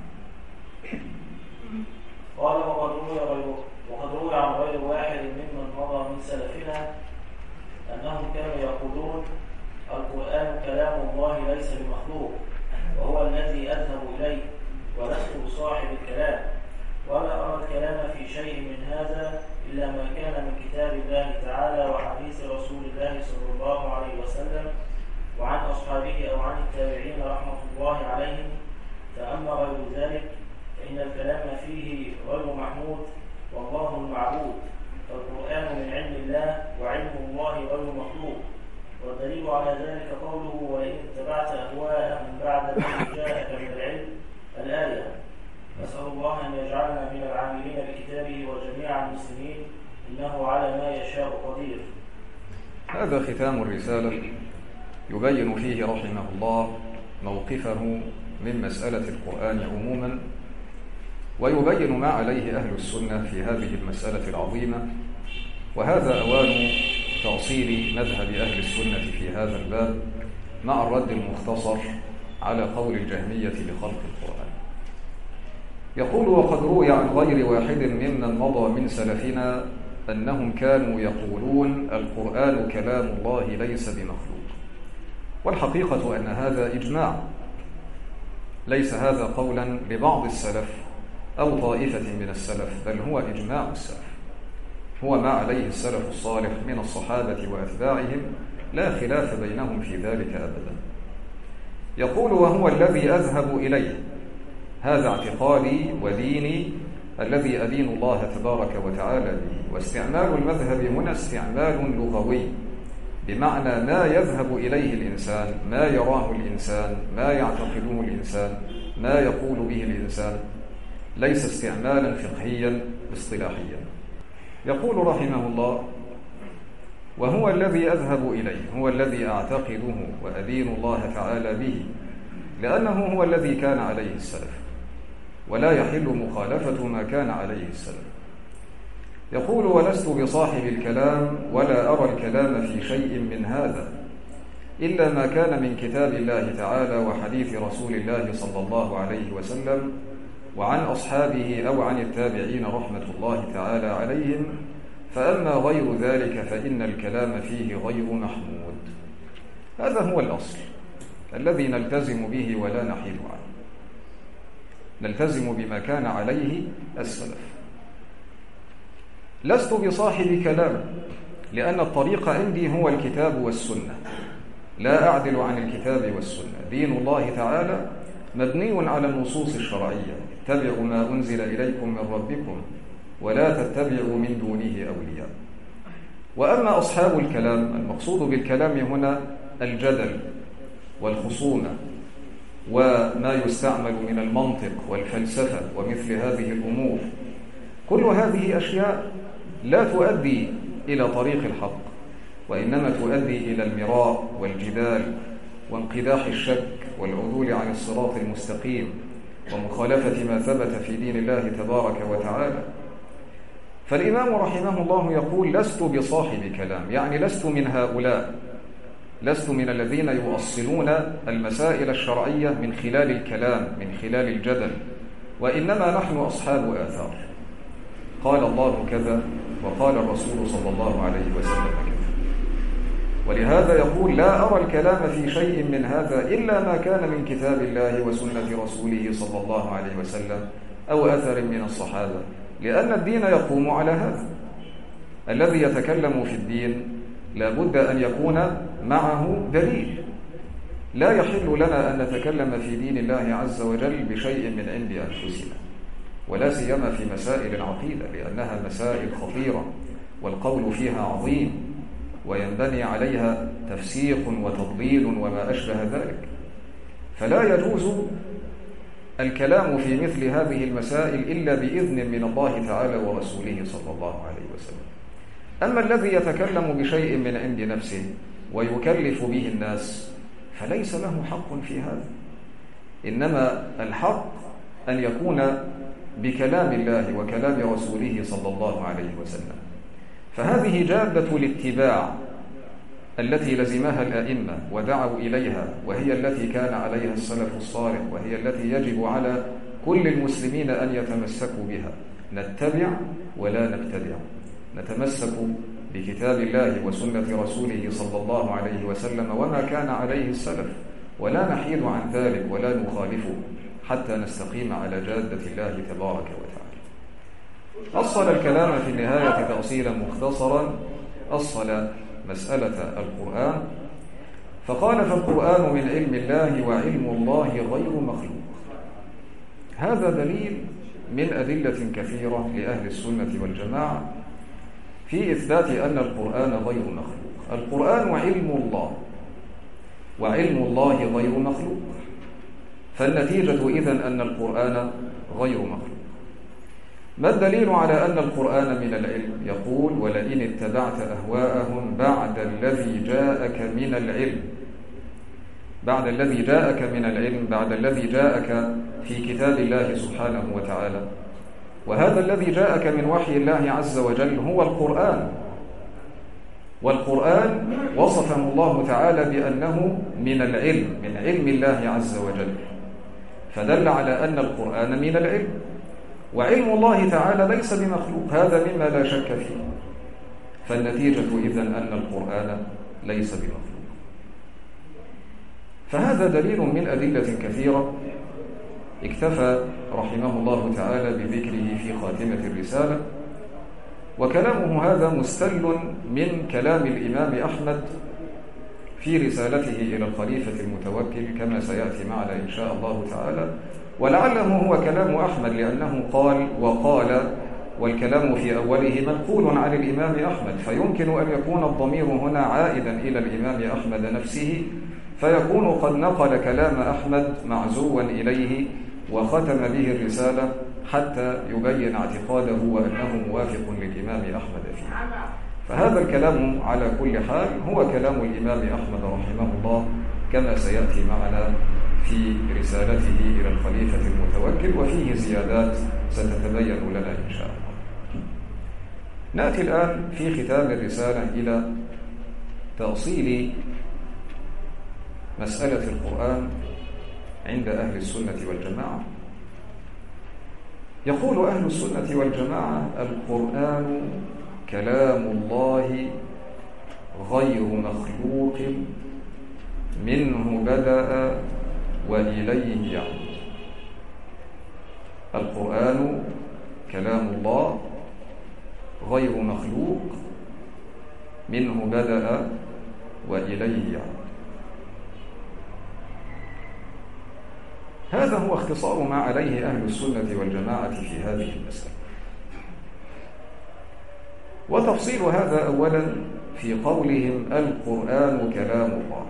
S1: قال وقد روي وقد روي عن غير واحد ممن مضى من سلفنا أنهم كانوا يقولون القرآن كلام الله ليس بمخلوق، وهو الذي أذهب إليه، ولست بصاحب الكلام، ولا أرى الكلام في شيء من هذا إلا ما كان من كتاب الله تعالى وحديث رسول الله صلى الله عليه وسلم وعن أصحابه أو عن التابعين رحمة الله عليهم. فأما غير ذلك فإن الكلام فيه غير محمود والله المعبود، فالقرآن من علم الله وعلم الله غير مخلوق. والدليل على ذلك قوله وإن اتبعت أهواءهم بعد ما جاءك من العلم الآية. نسأل الله أن يجعلنا من العاملين بكتابه وجميع المسلمين، إنه على ما يشاء قدير.
S2: هذا ختام الرسالة يبين فيه رحمه الله موقفه من مسألة القرآن عموما، ويبين ما عليه أهل السنة في هذه المسألة العظيمة. وهذا أوان تأصيل مذهب أهل السنة في هذا الباب مع الرد المختصر على قول الجهمية لخلق القرآن. يقول وقد روي عن غير واحد ممن مضى من سلفنا أنهم كانوا يقولون القرآن كلام الله ليس بمخلوق. والحقيقة أن هذا إجماع، ليس هذا قولا لبعض السلف أو طائفة من السلف، بل هو إجماع السلف، هو ما عليه السلف الصالح من الصحابة وأتباعهم، لا خلاف بينهم في ذلك أبدا. يقول وهو الذي أذهب إليه، هذا اعتقادي وديني الذي أدين الله تبارك وتعالى به. واستعمال المذهب هنا استعمال لغوي، بمعنى ما يذهب إليه الإنسان، ما يراه الإنسان، ما يعتقده الإنسان، ما يقول به الإنسان، ليس استعمالا فقهيا اصطلاحيا. يقول رحمه الله وهو الذي أذهب إليه، هو الذي أعتقده وأدين الله تعالى به، لأنه هو الذي كان عليه السلف، ولا يحل مخالفة ما كان عليه السلف. يقول ولست بصاحب الكلام ولا أرى الكلام في شيء من هذا إلا ما كان من كتاب الله تعالى وحديث رسول الله صلى الله عليه وسلم وعن أصحابه أو عن التابعين رحمة الله تعالى عليهم. فأما غير ذلك فإن الكلام فيه غير محمود. هذا هو الأصل الذي نلتزم به ولا نحيد عنه، نلتزم بما كان عليه السلف. لست بصاحب كلام، لأن الطريق عندي هو الكتاب والسنة، لا أعدل عن الكتاب والسنة. دين الله تعالى مبني على النصوص الشرعية، اتبعوا ما أنزل إليكم من ربكم ولا تتبعوا من دونه أولياء. وأما أصحاب الكلام، المقصود بالكلام هنا الجدل والخصومة وما يستعمل من المنطق والفلسفة ومثل هذه الأمور. كل هذه أشياء لا تؤدي إلى طريق الحق، وإنما تؤدي إلى المراء والجدال وانقداح الشك والعدول عن الصراط المستقيم ومخالفة ما ثبت في دين الله تبارك وتعالى. فالإمام رحمه الله يقول لست بصاحب كلام، يعني لست من هؤلاء، لست من الذين يؤصلون المسائل الشرعية من خلال الكلام، من خلال الجدل، وإنما نحن أصحاب آثار، قال الله كذا وقال الرسول صلى الله عليه وسلم كذا. ولهذا يقول لا أرى الكلام في شيء من هذا إلا ما كان من كتاب الله وسنة رسوله صلى الله عليه وسلم أو أثر من الصحابة، لأن الدين يقوم على هذا. الذي يتكلم في الدين لا بد أن يكون معه دليل، لا يحل لنا أن نتكلم في دين الله عز وجل بشيء من عند أنفسنا، ولا سيما في مسائل العقيدة، لأنها مسائل خطيرة والقول فيها عظيم وينبني عليها تفسيق وتضليل وما أشبه ذلك. فلا يجوز الكلام في مثل هذه المسائل إلا بإذن من الله تعالى ورسوله صلى الله عليه وسلم. أما الذي يتكلم بشيء من عند نفسه ويكلف به الناس فليس له حق في هذا، إنما الحق أن يكون بكلام الله وكلام رسوله صلى الله عليه وسلم. فهذه جادة الاتباع التي لزمها الأئمة ودعوا إليها، وهي التي كان عليها السلف الصالح، وهي التي يجب على كل المسلمين أن يتمسكوا بها. نتبع ولا نبتدع، نتمسك بكتاب الله وسنة رسوله صلى الله عليه وسلم وما كان عليه السلف، ولا نحيد عن ذلك ولا نخالفه حتى نستقيم على جادة الله تبارك وتعالى. أصل الكلام في النهاية تأصيلا مختصرا، أصل مسألة القرآن فقال: فالقرآن من علم الله وعلم الله غير مخلوق. هذا دليل من أدلة كثيرة لأهل السنة والجماعة في إثبات أن القرآن غير مخلوق. القرآن علم الله، وعلم الله غير مخلوق، فالنتيجة إذن أن القرآن غير مخلوق. ما الدليل على أن القرآن من العلم؟ يقول: ولئن اتبعت أهواءهم بعد الذي جاءك من العلم. بعد الذي جاءك من العلم، بعد الذي جاءك في كتاب الله سبحانه وتعالى. وهذا الذي جاءك من وحي الله عز وجل هو القرآن، والقرآن وصفه الله تعالى بأنه من العلم، من علم الله عز وجل، فدل على أن القرآن من العلم. وعلم الله تعالى ليس بمخلوق، هذا مما لا شك فيه. فالنتيجة إذن أن القرآن ليس بمخلوق. فهذا دليل من أدلة كثيرة اكتفى رحمه الله تعالى بذكره في خاتمة الرسالة. وكلامه هذا مستل من كلام الإمام أحمد في رسالته إلى الخليفة المتوكل كما سيأتي معنا إن شاء الله تعالى. ولعله هو كلام أحمد لأنه قال وقال، والكلام في أوله منقول عن الإمام أحمد، فيمكن أن يكون الضمير هنا عائدا إلى الإمام أحمد نفسه، فيكون قد نقل كلام أحمد معزوا إليه وختم به الرسالة حتى يبين اعتقاده وأنه موافق للإمام أحمد فيه. فهذا الكلام على كل حال هو كلام الإمام أحمد رحمه الله كما سيأتي معنا في رسالته إلى الخليفة المتوكل، وفيه زيادات ستتبين لنا إن شاء الله. نأتي الآن في ختام الرسالة إلى تأصيل مسألة القرآن عند أهل السنة والجماعة. يقول أهل السنة والجماعة: القرآن كلام الله غير مخلوق، منه بدأ وإليه يعود. القرآن كلام الله غير مخلوق، منه بدأ وإليه يعود. هذا هو اختصار ما عليه أهل السنة والجماعة في هذه المسألة. وتفصيل هذا أولا في قولهم القرآن كلام الله.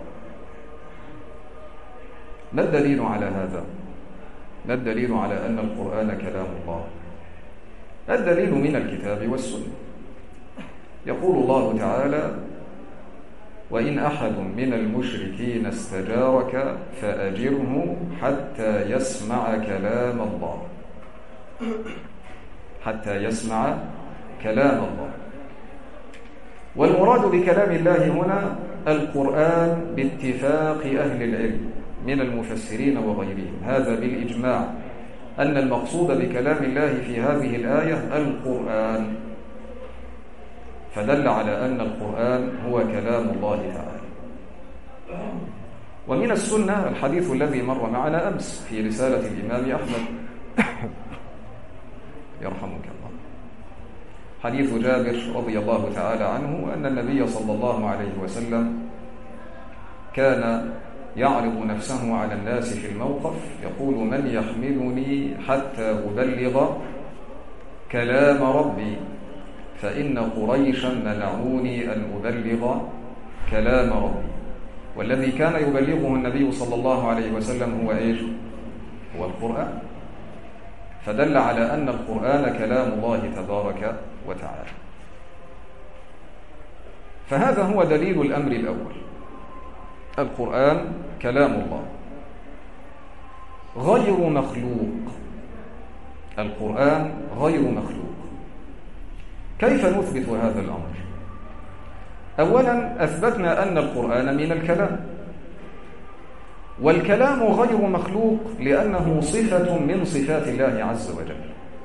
S2: ما الدليل على هذا؟ ما الدليل على أن القرآن كلام الله؟ الدليل من الكتاب والسنة. يقول الله تعالى: وإن أحد من المشركين استجارك فأجره حتى يسمع كلام الله. حتى يسمع كلام الله. والمراد بكلام الله هنا القرآن باتفاق أهل العلم من المفسرين وغيرهم، هذا بالإجماع أن المقصود بكلام الله في هذه الآية القرآن، فدل على أن القرآن هو كلام الله تعالى. ومن السنة الحديث الذي مر معنا أمس في رسالة الإمام أحمد يرحمك الله، حديث جابر رضي الله تعالى عنه أن النبي صلى الله عليه وسلم كان يعرض نفسه على الناس في الموقف يقول: من يحملني حتى أبلغ كلام ربي، فإن قريشا منعوني أن أبلغ كلام ربي. والذي كان يبلغه النبي صلى الله عليه وسلم هو إيش؟ هو القرآن. فدل على أن القرآن كلام الله تبارك وتعالى. فهذا هو دليل الأمر الأول، القرآن كلام الله غير مخلوق. القرآن غير مخلوق. كيف نثبت هذا الأمر؟ أولا أثبتنا أن القرآن من الكلام، والكلام غير مخلوق لأنه صفة من صفات الله عز وجل.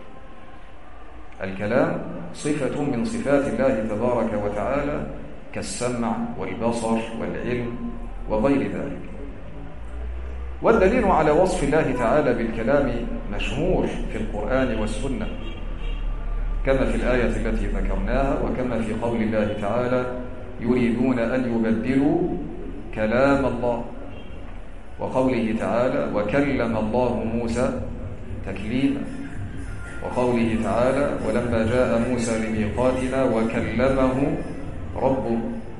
S2: الكلام صفة من صفات الله تبارك وتعالى كالسمع والبصر والعلم وغير ذلك. والدليل على وصف الله تعالى بالكلام مشهور في القرآن والسنة، كما في الآية التي ذكرناها، وكما في قول الله تعالى: يريدون أن يبدلوا كلام الله، وقوله تعالى: وكلم الله موسى تكليما، وقوله تعالى: ولما جاء موسى لميقاتنا وكلمه ربه.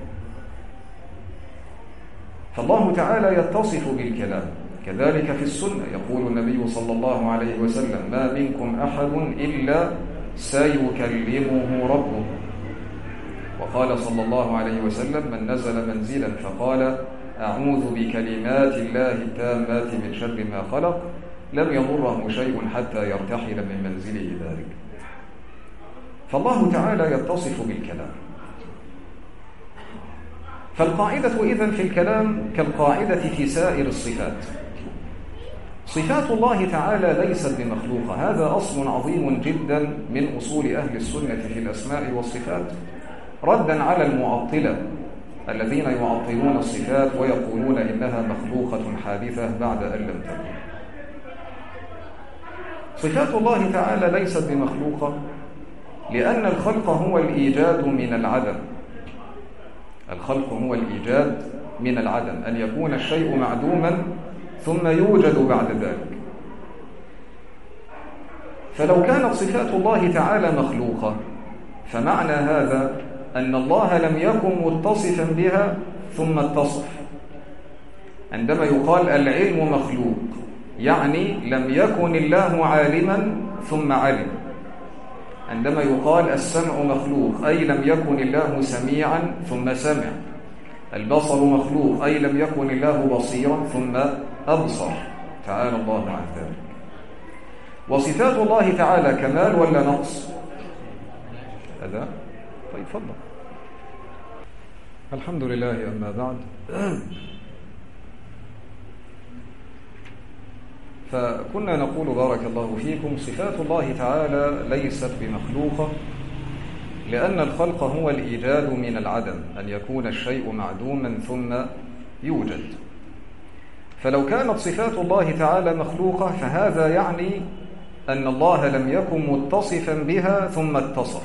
S2: فالله تعالى يتصف بالكلام. كذلك في السنة يقول النبي صلى الله عليه وسلم: ما منكم أحد إلا سيكلمه ربه. وقال صلى الله عليه وسلم: من نزل منزلا فقال: أعوذ بكلمات الله التامات من شر ما خلق، لم يضره شيء حتى يرتحل من منزله ذلك. فالله تعالى يتصف بالكلام. فالقاعدة إذن في الكلام كالقاعدة في سائر الصفات. صفات الله تعالى ليست بمخلوقة. هذا أصل عظيم جدا من أصول أهل السنة في الأسماء والصفات، ردا على المعطلة الذين يعطلون الصفات ويقولون إنها مخلوقة حادثة بعد أن لم تكن. صفات الله تعالى ليست بمخلوقة لأن الخلق هو الإيجاد من العدم. الخلق هو الإيجاد من العدم، أن يكون الشيء معدوما ثم يوجد بعد ذلك. فلو كانت صفات الله تعالى مخلوقة فمعنى هذا أن الله لم يكن متصفا بها ثم اتصف. عندما يقال العلم مخلوق يعني لم يكن الله عالما ثم علم. عندما يقال السمع مخلوق أي لم يكن الله سميعا ثم سمع. البصر مخلوق أي لم يكن الله بصيرا ثم أبصر، تعالى الله عن ذلك. وصفات الله تعالى كمال ولا نقص؟ هذا طيب فضل. الحمد لله. أما بعد، فكنا نقول بارك الله فيكم: صفات الله تعالى ليست بمخلوقة لأن الخلق هو الإيجاد من العدم، أن يكون الشيء معدوما ثم يوجد. فلو كانت صفات الله تعالى مخلوقة فهذا يعني أن الله لم يكن متصفا بها ثم اتصف.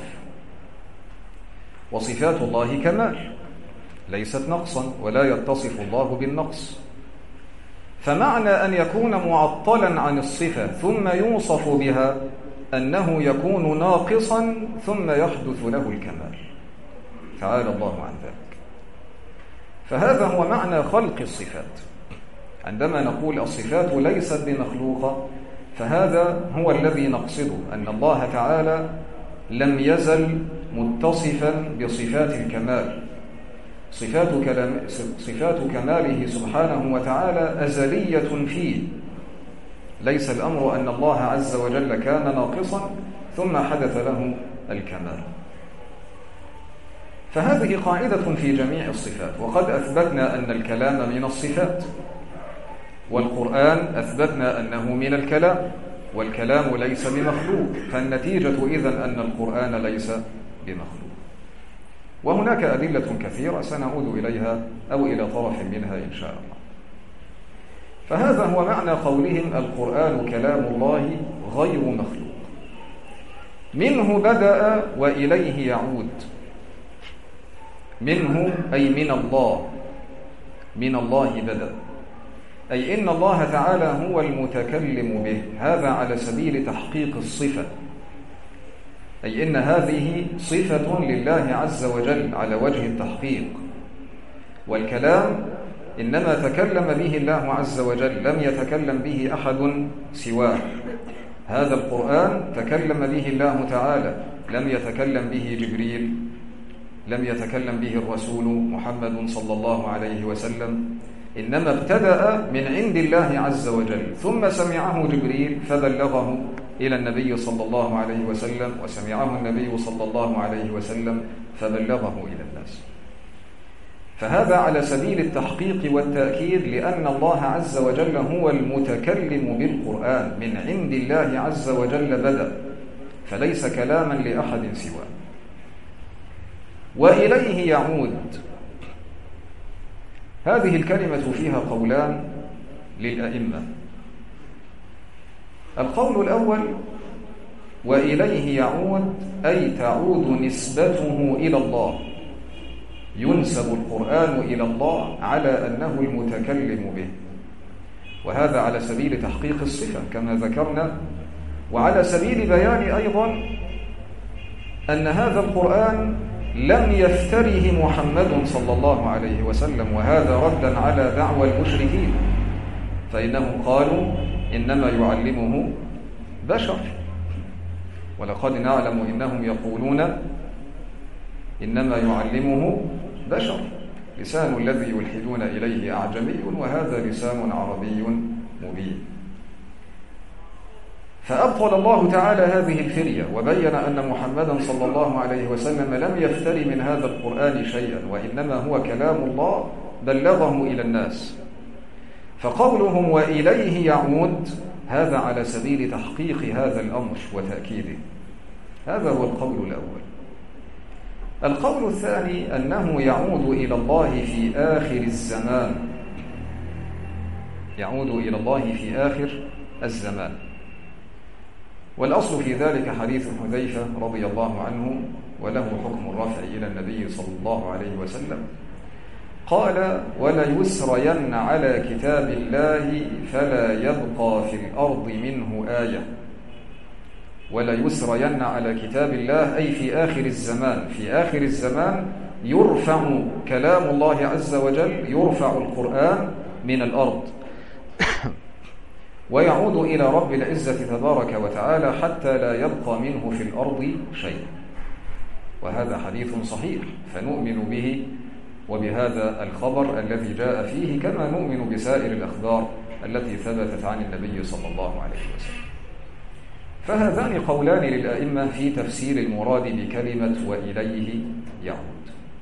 S2: وصفات الله كمال ليست نقصا، ولا يتصف الله بالنقص. فمعنى أن يكون معطلا عن الصفة ثم يوصف بها أنه يكون ناقصا ثم يحدث له الكمال، تعالى الله عن ذلك. فهذا هو معنى خلق الصفات. عندما نقول الصفات ليست بمخلوقة فهذا هو الذي نقصده، أن الله تعالى لم يزل متصفا بصفات الكمال. صفات, كلام صفات كماله سبحانه وتعالى أزلية فيه. ليس الأمر أن الله عز وجل كان ناقصا ثم حدث له الكمال. فهذه قاعدة في جميع الصفات. وقد أثبتنا أن الكلام من الصفات، والقرآن أثبتنا أنه من الكلام، والكلام ليس بمخلوق. فالنتيجة إذن أن القرآن ليس بمخلوق. وهناك أدلة كثيرة سنعود إليها أو إلى طرف منها إن شاء الله. فهذا هو معنى قولهم القرآن كلام الله غير مخلوق. منه بدأ وإليه يعود. منه أي من الله، من الله بدأ أي إن الله تعالى هو المتكلم به، هذا على سبيل تحقيق الصفة، أي إن هذه صفة لله عز وجل على وجه التحقيق. والكلام إنما تكلم به الله عز وجل، لم يتكلم به أحد سواه. هذا القرآن تكلم به الله تعالى، لم يتكلم به جبريل، لم يتكلم به الرسول محمد صلى الله عليه وسلم، إنما ابتدأ من عند الله عز وجل، ثم سمعه جبريل فبلغه إلى النبي صلى الله عليه وسلم، وسمعه النبي صلى الله عليه وسلم فبلغه إلى الناس. فهذا على سبيل التحقيق والتأكيد، لأن الله عز وجل هو المتكلم بالقرآن، من عند الله عز وجل بدأ، فليس كلاما لأحد سواه. وإليه يعود. هذه الكلمة فيها قولان للأئمة. القول الأول: وإليه يعود، أي تعود نسبته إلى الله، ينسب القرآن إلى الله على أنه المتكلم به، وهذا على سبيل تحقيق الصفة كما ذكرنا، وعلى سبيل بيان أيضا أن هذا القرآن لم يفتره محمد صلى الله عليه وسلم، وهذا ردا على دعوى المشركين، فإنهم قالوا إنما يعلمه بشر، ولقد نعلم إنهم يقولون إنما يعلمه بشر، لسان الذي يلحدون إليه أعجمي وهذا لسان عربي مبين. فأبطل الله تعالى هذه الفرية، وبين أن محمدا صلى الله عليه وسلم لم يفتري من هذا القرآن شيئا، وإنما هو كلام الله بلغه إلى الناس. فقولهم وإليه يعود هذا على سبيل تحقيق هذا الأمر وتأكيده. هذا هو القول الأول. القول الثاني أنه يعود إلى الله في آخر الزمان، يعود إلى الله في آخر الزمان. والأصل في ذلك حديث حذيفة رضي الله عنه، وله حكم الرفع إلى النبي صلى الله عليه وسلم، قال: وليسرين على كتاب الله فلا يبقى في الأرض منه آية. وليسرين على كتاب الله أي في آخر الزمان، في آخر الزمان يرفع كلام الله عز وجل، يرفع القرآن من الأرض ويعود إلى رب العزة تبارك وتعالى حتى لا يبقى منه في الأرض شيء. وهذا حديث صحيح، فنؤمن به وبهذا الخبر الذي جاء فيه، كما نؤمن بسائر الأخبار التي ثبتت عن النبي صلى الله عليه وسلم. فهذان قولان للأئمة في تفسير المراد بكلمة وإليه يعود.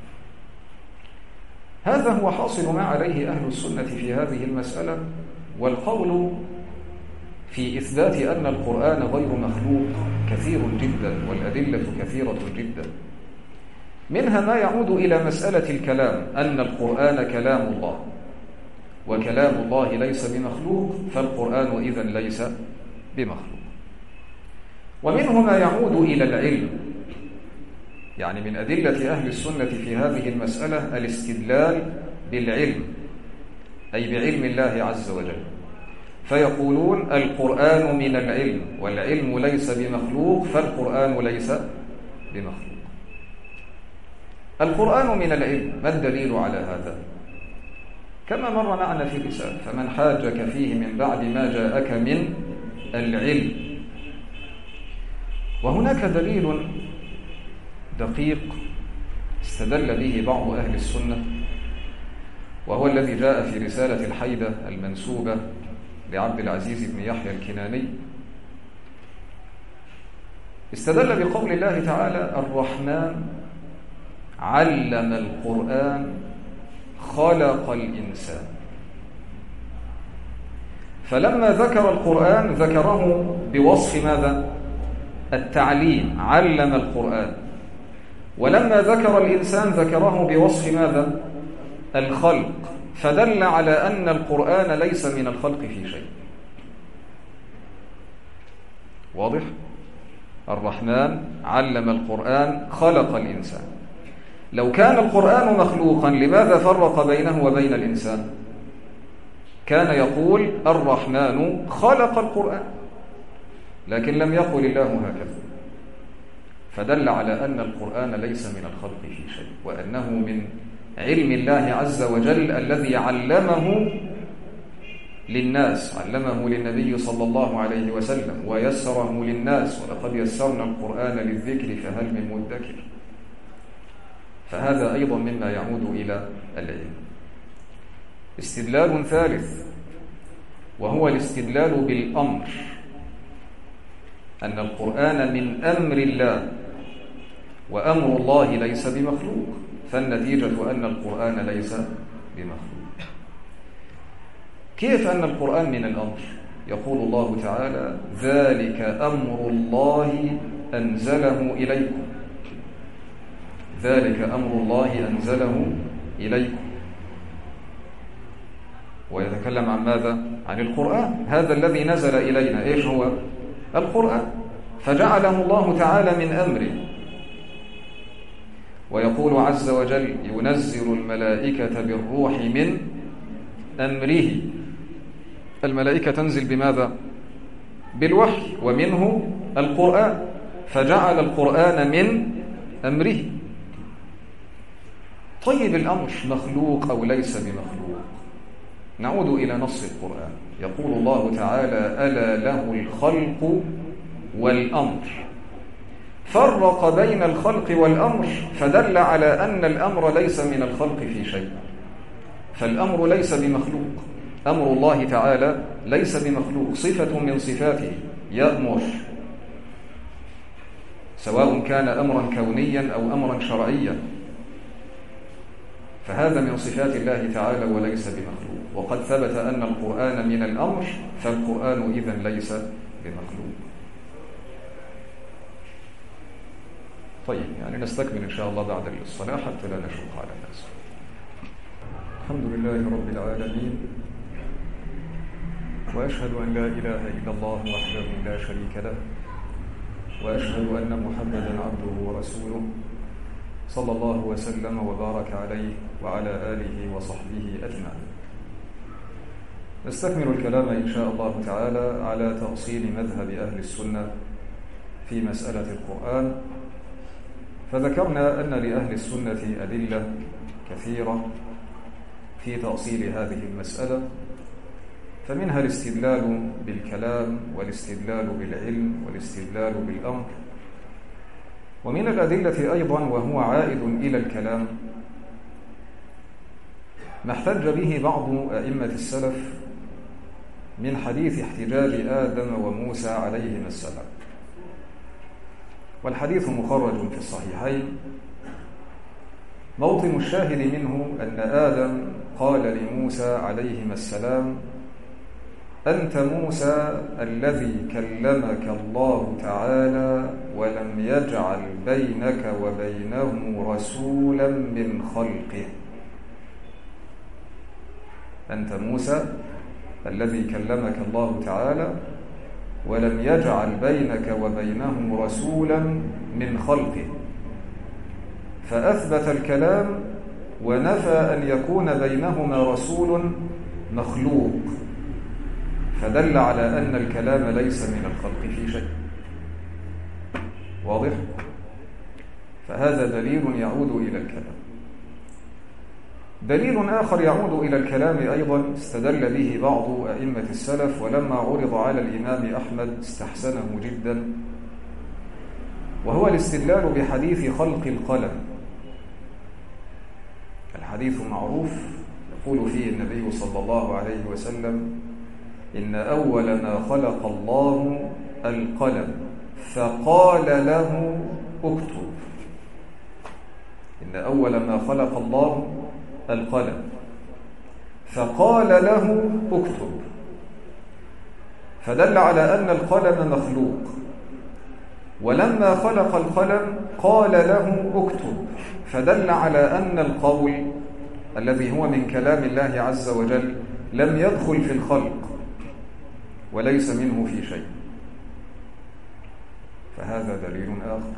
S2: هذا هو حاصل ما عليه أهل السنة في هذه المسألة. والقول في إثبات أن القرآن غير مخلوق كثير جدا، والأدلة كثيرة جدا، منها ما يعود إلى مسألة الكلام، أن القرآن كلام الله، وكلام الله ليس بمخلوق، فالقرآن إذن ليس بمخلوق. ومنه ما يعود إلى العلم، يعني من أدلة أهل السنة في هذه المسألة الاستدلال بالعلم، أي بعلم الله عز وجل، فيقولون القرآن من العلم، والعلم ليس بمخلوق، فالقرآن ليس بمخلوق. القرآن من العلم، ما الدليل على هذا؟ كما مر معنا في الرسالة: فمن حاجك فيه من بعد ما جاءك من العلم. وهناك دليل دقيق استدل به بعض أهل السنة، وهو الذي جاء في رسالة الحيدة المنسوبة لعبد العزيز بن يحيى الكناني. استدل بقول الله تعالى: الرحمن علم القرآن خلق الإنسان. فلما ذكر القرآن ذكره بوصف ماذا؟ التعليم، علم القرآن. ولما ذكر الإنسان ذكره بوصف ماذا؟ الخلق، فدل على أن القرآن ليس من الخلق في شيء. واضح؟ الرحمن علم القرآن خلق الإنسان. لو كان القرآن مخلوقا لماذا فرق بينه وبين الإنسان؟ كان يقول الرحمن خلق القرآن، لكن لم يقل الله هكذا، فدل على أن القرآن ليس من الخلق في شيء، وأنه من علم الله عز وجل الذي علمه للناس، علمه للنبي صلى الله عليه وسلم ويسره للناس، ولقد يسرنا القرآن للذكر فهل من مدكر. فهذا أيضا مما يعود إلى العلم. استدلال ثالث وهو الاستدلال بالأمر، أن القرآن من أمر الله، وأمر الله ليس بمخلوق، فالنتيجة أن القرآن ليس بمخلوق. كيف أن القرآن من الأمر؟ يقول الله تعالى ذلك أمر الله أنزله إليكم، ذلك أمر الله أنزله إليكم، ويتكلم عن ماذا؟ عن القرآن، هذا الذي نزل إلينا. إيش هو؟ القرآن، فجعله الله تعالى من أمره. ويقول عز وجل ينزل الملائكة بالروح من أمره، الملائكة تنزل بماذا؟ بالوحي، ومنه القرآن، فجعل القرآن من أمره. طيب الأمر مخلوق أو ليس بمخلوق؟ نعود إلى نص القرآن، يقول الله تعالى ألا له الخلق والأمر، فرق بين الخلق والأمر، فدل على أن الأمر ليس من الخلق في شيء، فالأمر ليس بمخلوق، أمر الله تعالى ليس بمخلوق، صفة من صفاته يأمر، سواء كان أمرا كونيا أو أمرا شرعيا، فهذا من صفات الله تعالى وليس بمخلوق. وقد ثبت أن القرآن من الأمر، فالقرآن إذن ليس بمخلوق. طيب يعني نستكمل إن شاء الله بعد الصلاة حتى لا نشق على الناس. الحمد لله رب العالمين، وأشهد أن لا إله إلا الله وحده لا شريك له، وأشهد أن محمدا عبده ورسوله صلى الله وسلم وبارك عليه وعلى آله وصحبه أجمعين. نستكمل الكلام إن شاء الله تعالى على تأصيل مذهب أهل السنة في مسألة القرآن. فذكرنا أن لأهل السنة أدلة كثيرة في تأصيل هذه المسألة، فمنها الاستدلال بالكلام، والاستدلال بالعلم، والاستدلال بالأمر. ومن الأدلة أيضا وهو عائد إلى الكلام ما احتج به بعض أئمة السلف من حديث احتجاج آدم وموسى عليهما السلام، والحديث مخرج في الصحيحين. موطن الشاهد منه أن آدم قال لموسى عليهما السلام أنت موسى الذي كلمك الله تعالى ولم يجعل بينك وبينه رسولا من خلقه، أنت موسى الذي كلمك الله تعالى ولم يجعل بينك وبينه رسولا من خلقه، فأثبت الكلام ونفى أن يكون بينهما رسول مخلوق، فدل على أن الكلام ليس من الخلق في شيء. واضح؟ فهذا دليل يعود إلى الكلام. دليل آخر يعود إلى الكلام أيضا استدل به بعض أئمة السلف، ولما عرض على الإمام أحمد استحسنه جدا، وهو الاستدلال بحديث خلق القلم. الحديث معروف، يقول فيه النبي صلى الله عليه وسلم إن أول ما خلق الله القلم فقال له اكتب. إن أول ما خلق الله القلم فقال له اكتب، فدل على أن القلم مخلوق، ولما خلق القلم قال له اكتب، فدل على أن القول الذي هو من كلام الله عز وجل لم يدخل في الخلق وليس منه في شيء. فهذا دليل آخر.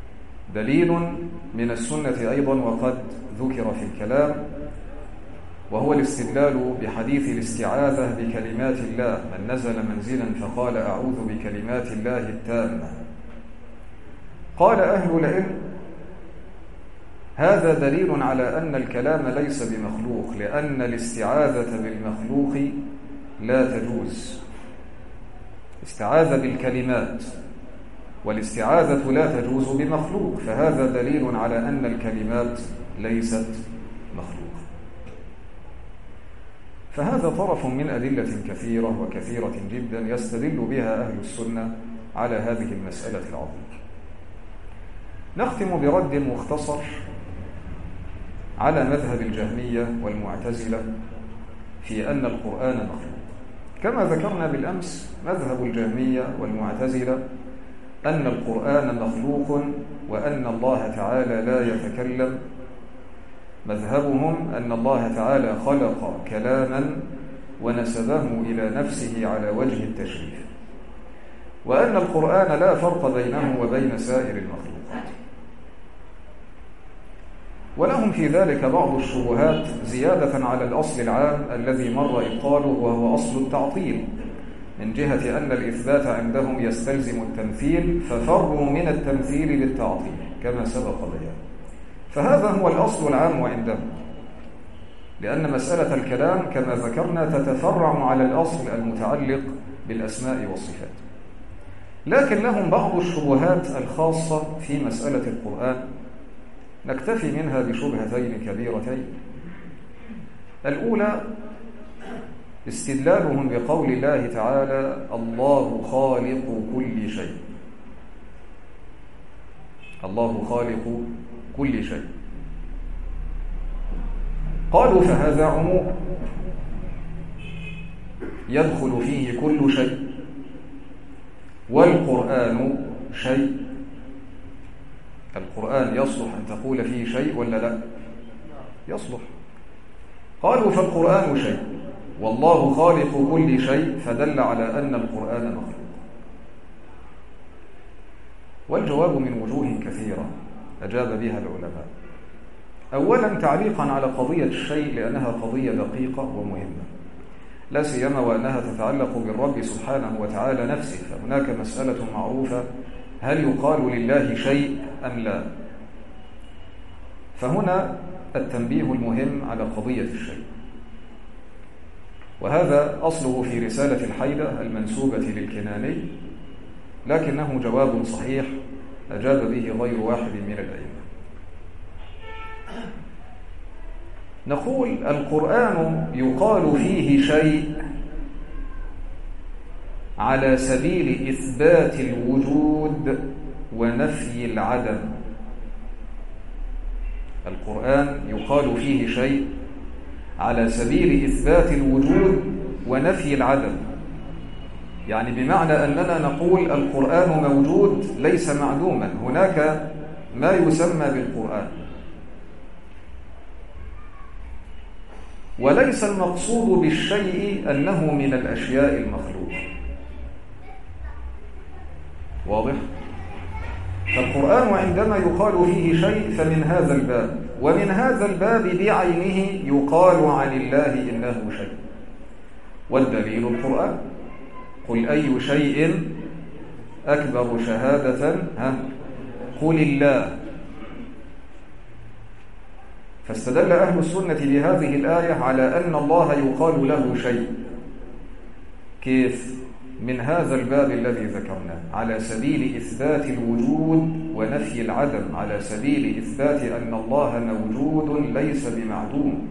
S2: دليل من السنة أيضا وقد ذكر في الكلام، وهو الاستدلال بحديث الاستعاذة بكلمات الله: من نزل منزلا فقال أعوذ بكلمات الله التامة. قال أهل العلم: هذا دليل على أن الكلام ليس بمخلوق، لأن الاستعاذة بالمخلوق لا تجوز. استعاذ بالكلمات، والاستعاذة لا تجوز بمخلوق، فهذا دليل على أن الكلمات ليست مخلوقة. فهذا طرف من أدلة كثيرة وكثيرة جدا يستدل بها أهل السنة على هذه المسألة العظيمة. نختم برد مختصر على مذهب الجهمية والمعتزلة في أن القرآن مخلوق. كما ذكرنا بالأمس، مذهب الجهمية والمعتزلة أن القرآن مخلوق وأن الله تعالى لا يتكلم. مذهبهم أن الله تعالى خلق كلاما ونسبه إلى نفسه على وجه التشريف، وأن القرآن لا فرق بينه وبين سائر المخلوقات. ولهم في ذلك بعض الشبهات زيادة على الأصل العام الذي مر إبطاله، وهو أصل التعطيل، من جهة أن الإثبات عندهم يستلزم التمثيل، ففروا من التمثيل للتعطيل كما سبق بيان. فهذا هو الأصل العام عندهم، لأن مسألة الكلام كما ذكرنا تتفرع على الأصل المتعلق بالأسماء والصفات. لكن لهم بعض الشبهات الخاصة في مسألة القرآن، نكتفي منها بشبهتين كبيرتين. الأولى استدلالهم بقول الله تعالى: الله خالق كل شيء. الله خالق كل شيء. قالوا فهذا عموم يدخل فيه كل شيء، والقرآن شيء. القرآن يصلح أن تقول فيه شيء ولا لا؟ يصلح. قالوا فالقرآن شيء والله خالق كل شيء، فدل على أن القرآن مخلوق. والجواب من وجوه كثيرة أجاب بها العلماء. أولا تعليقا على قضية الشيء، لأنها قضية دقيقة ومهمة، لا سيما وأنها تتعلق بالرب سبحانه وتعالى نفسه. فهناك مسألة معروفة: هل يقال لله شيء أم لا؟ فهنا التنبيه المهم على قضية الشيء، وهذا أصله في رسالة الحيدة المنسوبة للكناني، لكنه جواب صحيح أجاب به غير واحد من الأئمة. نقول القرآن يقال فيه شيء على سبيل إثبات الوجود ونفي العدم. القرآن يقال فيه شيء على سبيل إثبات الوجود ونفي العدم، يعني بمعنى أننا نقول القرآن موجود ليس معدوما، هناك ما يسمى بالقرآن، وليس المقصود بالشيء أنه من الأشياء المخلوقة. واضح؟ فالقرآن عندما يقال فيه شيء فمن هذا الباب، ومن هذا الباب بعينه يقال عن الله إنه شيء، والدليل القرآن: قل أي شيء أكبر شهادة ها قل الله. فاستدل أهل السنة بهذه الآية على أن الله يقال له شيء. كيف؟ من هذا الباب الذي ذكرناه، على سبيل إثبات الوجود ونفي العدم، على سبيل إثبات أن الله موجود ليس بمعدوم.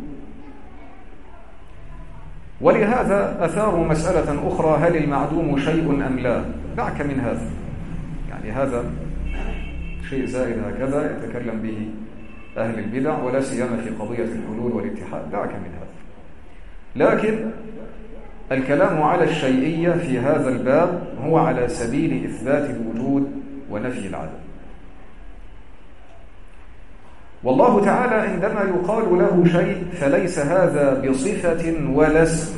S2: ولهذا أثاروا مسألة أخرى: هل المعدوم شيء أم لا؟ دعك من هذا، يعني هذا شيء زائد هكذا يتكلم به أهل البدع، ولا سيما في قضية الحلول والاتحاد، دعك من هذا. لكن الكلام على الشيئية في هذا الباب هو على سبيل إثبات الوجود ونفي العدم. والله تعالى عندما يقال له شيء فليس هذا بصفة ولا اسم،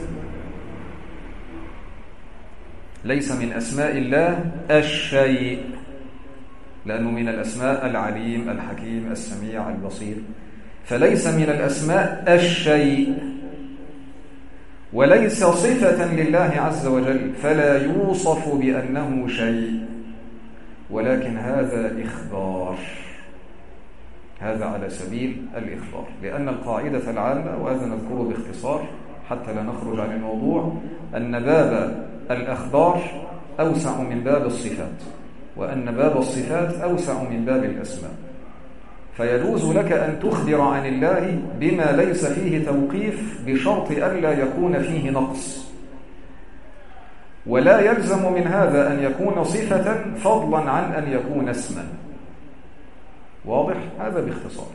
S2: ليس من أسماء الله الشيء، لأنه من الأسماء العليم الحكيم السميع البصير، فليس من الأسماء الشيء، وليس صفة لله عز وجل، فلا يوصف بأنه شيء، ولكن هذا إخبار، هذا على سبيل الإخبار. لأن القاعدة العامة، وهذا نذكره باختصار حتى لا نخرج عن الموضوع، أن باب الأخبار أوسع من باب الصفات، وأن باب الصفات أوسع من باب الأسماء. فيجوز لك أن تخبر عن الله بما ليس فيه توقيف بشرط ألا يكون فيه نقص، ولا يلزم من هذا أن يكون صفة فضلا عن أن يكون اسما. واضح؟ هذا باختصار.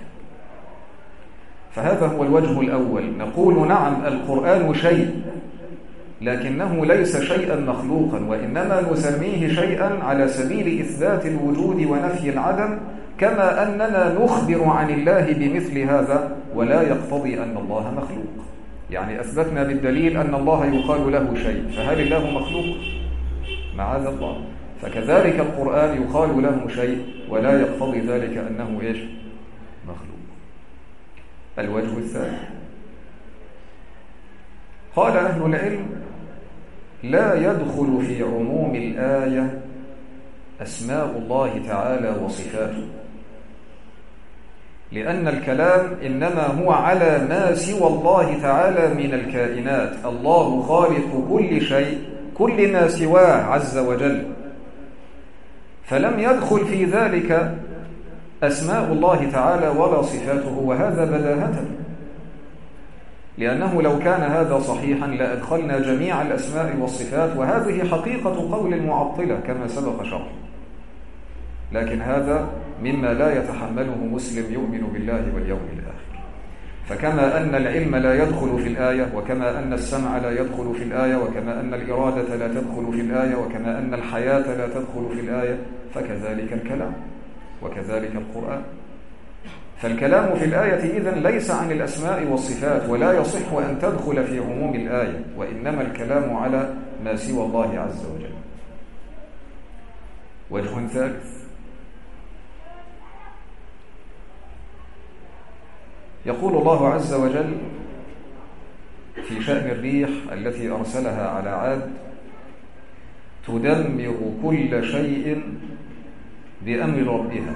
S2: فهذا هو الوجه الأول. نقول نعم القرآن شيء، لكنه ليس شيئا مخلوقا، وإنما نسميه شيئا على سبيل إثبات الوجود ونفي العدم، كما أننا نخبر عن الله بمثل هذا، ولا يقتضي أن الله مخلوق. يعني أثبتنا بالدليل أن الله يقال له شيء، فهل الله مخلوق؟ معاذ الله. فكذلك القرآن يقال له شيء، ولا يقتضي ذلك أنه إيش؟ مخلوق. الوجه الثاني، قال أهل العلم: لا يدخل في عموم الآية أسماء الله تعالى وصفاته، لأن الكلام إنما هو على ما سوى الله تعالى من الكائنات. الله خالق كل شيء، كل ما سواه عز وجل، فلم يدخل في ذلك أسماء الله تعالى ولا صفاته، وهذا بداهة، لأنه لو كان هذا صحيحا لأدخلنا جميع الأسماء والصفات، وهذه حقيقة قول المعطلة كما سبق شرح. لكن هذا مما لا يتحمله مسلم يؤمن بالله واليوم الآخر. فكما أن العلم لا يدخل في الآية، وكما أن السمع لا يدخل في الآية، وكما أن الإرادة لا تدخل في الآية، وكما أن الحياة لا تدخل في الآية، فكذلك الكلام، وكذلك القرآن. فالكلام في الآية إذن ليس عن الأسماء والصفات، ولا يصح أن تدخل في عموم الآية، وإنما الكلام على ما سوى الله عز وجل. وجه ثالث، يقول الله عز وجل في شأن الريح التي أرسلها على عاد: تدمر كل شيء بأمر ربها.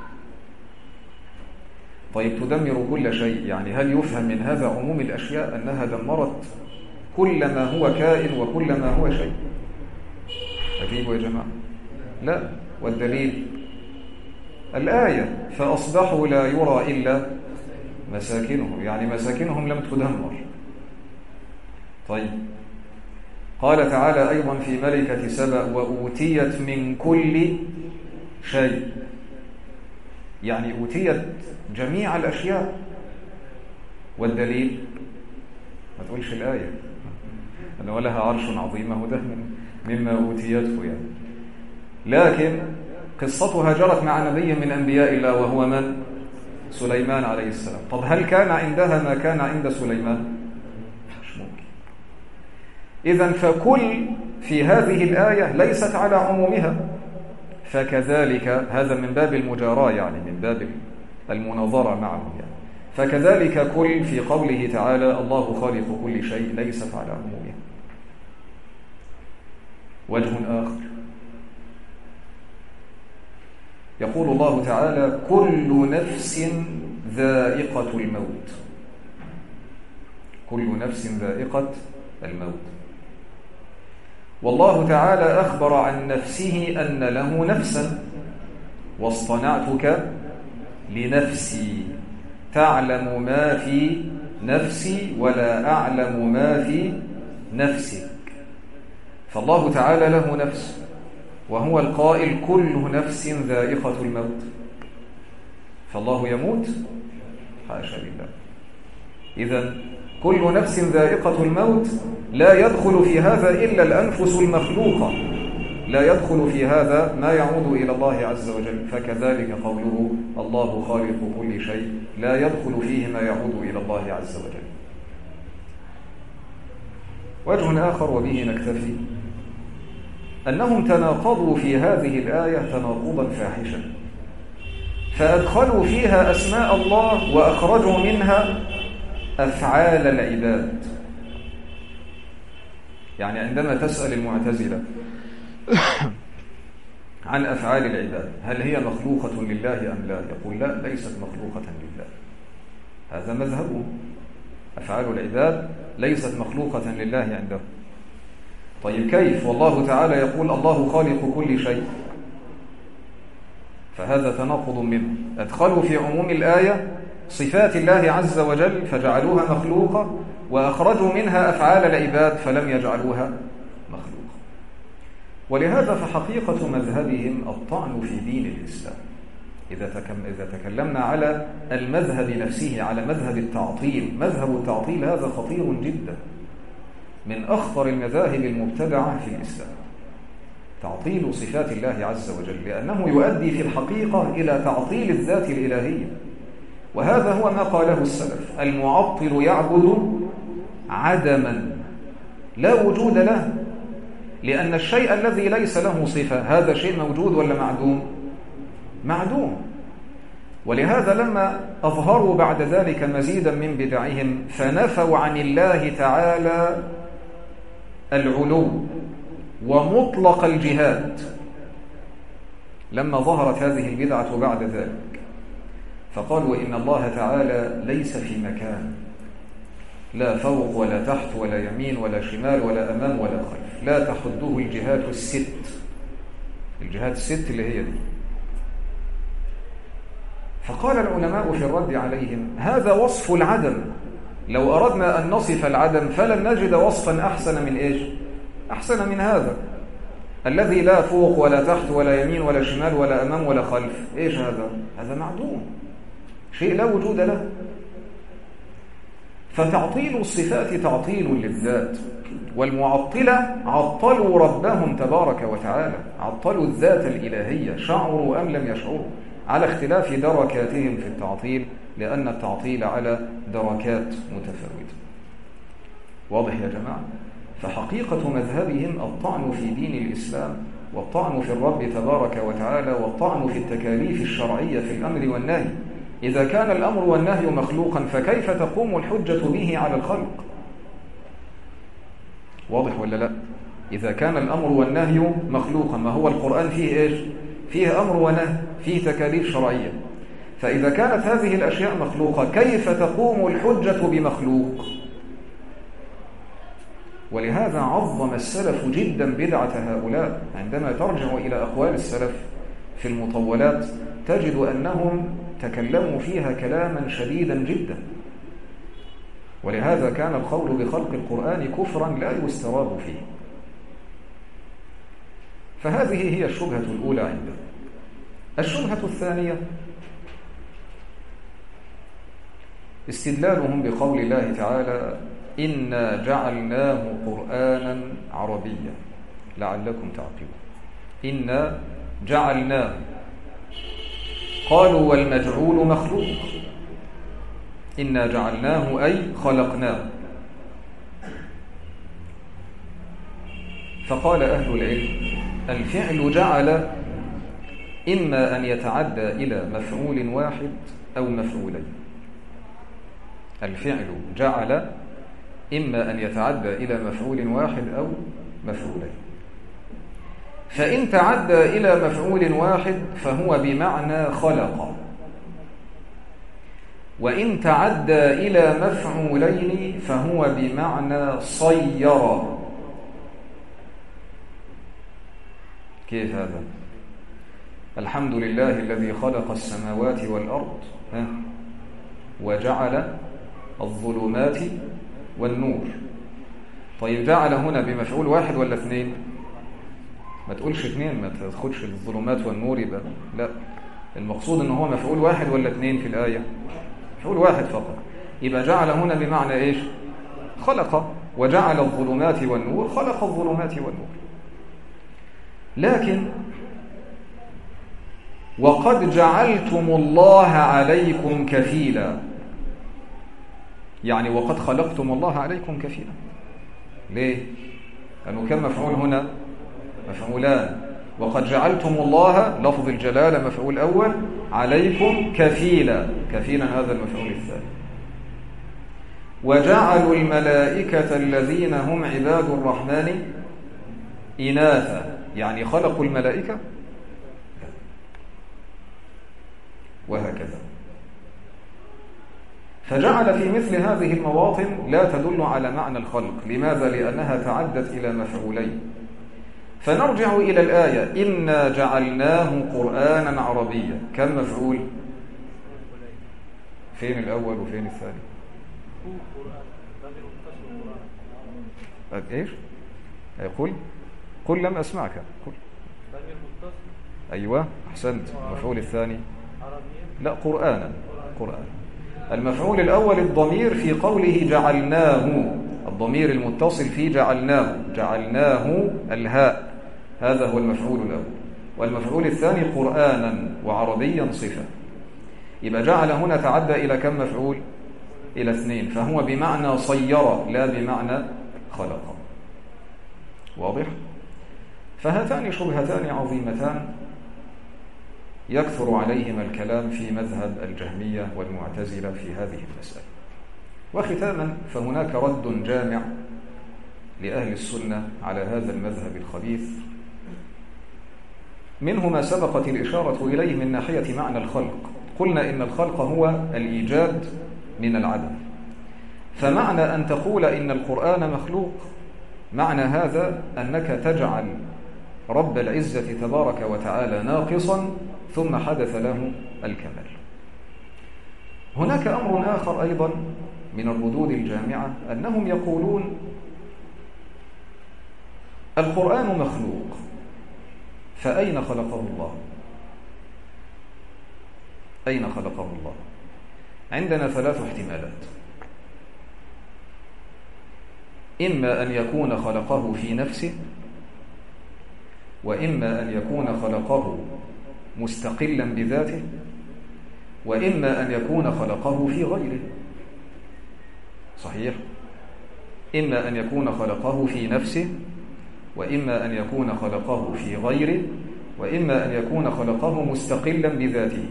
S2: طيب، تدمر كل شيء، يعني هل يفهم من هذا عموم الأشياء أنها دمرت كل ما هو كائن وكل ما هو شيء؟ أجيبوا يا جماعة. لا، والدليل الآية: فأصبحوا لا يرى إلا مساكنهم، يعني مساكنهم لم تدمر. طيب، قال تعالى أيضا في ملكة سبأ: وأوتيت من كل شيء، يعني أوتيت جميع الأشياء. والدليل ما تقولش الآية أن ولها عرش عظيم، وده مما أوتيته يعني. لكن قصتها جرت مع نبي من أنبياء الله، وهو من؟ سليمان عليه السلام. طب هل كان عندها ما كان عند سليمان؟ مش ممكن. إذن فكل في هذه الآية ليست على عمومها، فكذلك هذا من باب المجاراة، يعني من باب المناظرة معهم يعني. فكذلك كل في قوله تعالى: الله خالق كل شيء، ليست على عمومها. وجه آخر، يقول الله تعالى: كل نفس ذائقة الموت. كل نفس ذائقة الموت. والله تعالى أخبر عن نفسه أن له نفسا: واصطنعتك لنفسي تعلم ما في نفسي ولا أعلم ما في نفسك. فالله تعالى له نفس، وهو القائل: كل نفس ذائقة الموت. فالله يموت؟ حاشا لله. إذن كل نفس ذائقة الموت لا يدخل في هذا إلا الأنفس المخلوقة، لا يدخل في هذا ما يعود إلى الله عز وجل. فكذلك قوله: الله خالق كل شيء، لا يدخل فيه ما يعود إلى الله عز وجل. وجه آخر وبه نكتفي، أنهم تناقضوا في هذه الآية تناقضا فاحشا، فأدخلوا فيها أسماء الله وأخرجوا منها أفعال العباد. يعني عندما تسأل المعتزلة عن أفعال العباد هل هي مخلوقة لله أم لا؟ يقول لا، ليست مخلوقة لله. هذا مذهبهم، أفعال العباد ليست مخلوقة لله عندهم. طيب كيف والله تعالى يقول الله خالق كل شيء؟ فهذا تناقض منه. أدخلوا في عموم الآية صفات الله عز وجل فجعلوها مخلوقة، وأخرجوا منها أفعال العباد فلم يجعلوها مخلوقة. ولهذا فحقيقة مذهبهم الطعن في دين الإسلام. إذا تكلمنا على المذهب نفسه، على مذهب التعطيل، مذهب التعطيل هذا خطير جدا، من أخطر المذاهب المبتدعة في الإسلام، تعطيل صفات الله عز وجل، لأنه يؤدي في الحقيقة إلى تعطيل الذات الإلهية. وهذا هو ما قاله السلف: المعطل يعبد عدما لا وجود له، لأن الشيء الذي ليس له صفة هذا شيء موجود ولا معدوم؟ معدوم. ولهذا لما أظهروا بعد ذلك مزيدا من بدعهم فنفوا عن الله تعالى العلو ومطلق الجهاد، لما ظهرت هذه البدعة بعد ذلك فقالوا إن الله تعالى ليس في مكان، لا فوق ولا تحت ولا يمين ولا شمال ولا أمام ولا خلف، لا تحده الجهات الست. الجهات الست اللي هي دي. فقال العلماء في الرد عليهم: هذا وصف العدم، لو أردنا أن نصف العدم فلن نجد وصفا أحسن من إيش؟ أحسن من هذا الذي لا فوق ولا تحت ولا يمين ولا شمال ولا أمام ولا خلف. إيش هذا؟ هذا معدوم، شيء لا وجود له. فتعطيل الصفات تعطيل للذات، والمعطلة عطلوا ربهم تبارك وتعالى، عطلوا الذات الإلهية، شعروا أم لم يشعروا، على اختلاف دركاتهم في التعطيل، لأن التعطيل على دركات متفاوتة. واضح يا جماعة؟ فحقيقة مذهبهم الطعن في دين الإسلام، والطعن في الرب تبارك وتعالى، والطعن في التكاليف الشرعية في الأمر والنهي. إذا كان الأمر والنهي مخلوقا فكيف تقوم الحجة به على الخلق؟ واضح ولا لا؟ إذا كان الأمر والنهي مخلوقا، ما هو القرآن فيه إيش؟ فيه أمر ونهي، فيه تكاليف شرعية. فإذا كانت هذه الأشياء مخلوقة كيف تقوم الحجة بمخلوق؟ ولهذا عظم السلف جدا بدعة هؤلاء. عندما ترجع إلى أقوال السلف في المطولات تجد أنهم تكلموا فيها كلاما شديدا جدا. ولهذا كان القول بخلق القرآن كفرا لا يستراب فيه. فهذه هي الشبهة الأولى عندهم. الشبهة الثانية استدلالهم بقول الله تعالى: إنا جعلناه قرآنا عربيا لعلكم تعقلون. إنا جعلناه، قالوا والمجعول مخلوق، إنا جعلناه أي خلقناه. فقال أهل العلم: الفعل جعل إما أن يتعدى إلى مفعول واحد أو مفعولين. الفعل جعل إما أن يتعدى إلى مفعول واحد أو مفعولين. فإن تعدى إلى مفعول واحد فهو بمعنى خلق، وإن تعدى إلى مفعولين فهو بمعنى صير. كيف هذا؟ الحمد لله الذي خلق السماوات والأرض وجعل الظلمات والنور. طيب جعل هنا بمفعول واحد ولا اثنين؟ ما تقولش اثنين، ما تاخدش الظلمات والنور يبقى لا، المقصود ان هو مفعول واحد ولا اثنين في الآية؟ مفعول واحد فقط. يبقى جعل هنا بمعنى ايش؟ خلق، وجعل الظلمات والنور، خلق الظلمات والنور. لكن وقد جعلتم الله عليكم كفيلا، يعني وقد خلقتم الله عليكم كفيلا. ليه؟ لأنه كم مفعول هنا؟ مفعولان. وقد جعلتم الله لفظ الجلالة مفعول أول، عليكم كفيلا، كفيلا هذا المفعول الثاني. وجعلوا الملائكة الذين هم عباد الرحمن إناثا، يعني خلقوا الملائكة، وهكذا. فجعل في مثل هذه المواطن لا تدل على معنى الخلق. لماذا؟ لأنها تعدت إلى مفعولين. فنرجع إلى الآية: إنا جعلناه قرآنا عربيا، كم مفعول؟ فين الأول وفين الثاني؟ إيش؟ يقول قل لم أسمعك. قل. أيوة أحسنت. المفعول الثاني لا، قرآنا. قرآن. المفعول الأول الضمير في قوله جعلناه، الضمير المتصل في جعلناه، جعلناه الهاء، هذا هو المفعول الأول. والمفعول الثاني قرآنا وعربيا صفة. يبقى جعل هنا تعدى إلى كم مفعول؟ إلى اثنين، فهو بمعنى صير لا بمعنى خلق. واضح؟ فهاتان شبهتان عظيمتان يكثر عليهما الكلام في مذهب الجهمية والمعتزلة في هذه المسألة. وختاما، فهناك رد جامع لأهل السنة على هذا المذهب الخبيث، منه ما سبقت الإشارة إليه من ناحية معنى الخلق. قلنا إن الخلق هو الإيجاد من العدم، فمعنى أن تقول إن القرآن مخلوق، معنى هذا أنك تجعل رب العزة تبارك وتعالى ناقصا ثم حدث له الكمال. هناك أمر آخر أيضا من الردود الجامعة، أنهم يقولون القرآن مخلوق، فأين خلقه الله؟ أين خلقه الله؟ عندنا ثلاث احتمالات: إما أن يكون خلقه في نفسه، وإما أن يكون خلقه مستقلا بذاته، وإما أن يكون خلقه في غيره. صحيح؟ إما أن يكون خلقه في نفسه، وإما أن يكون خلقه في غيره، وإما أن يكون خلقه مستقلا بذاته.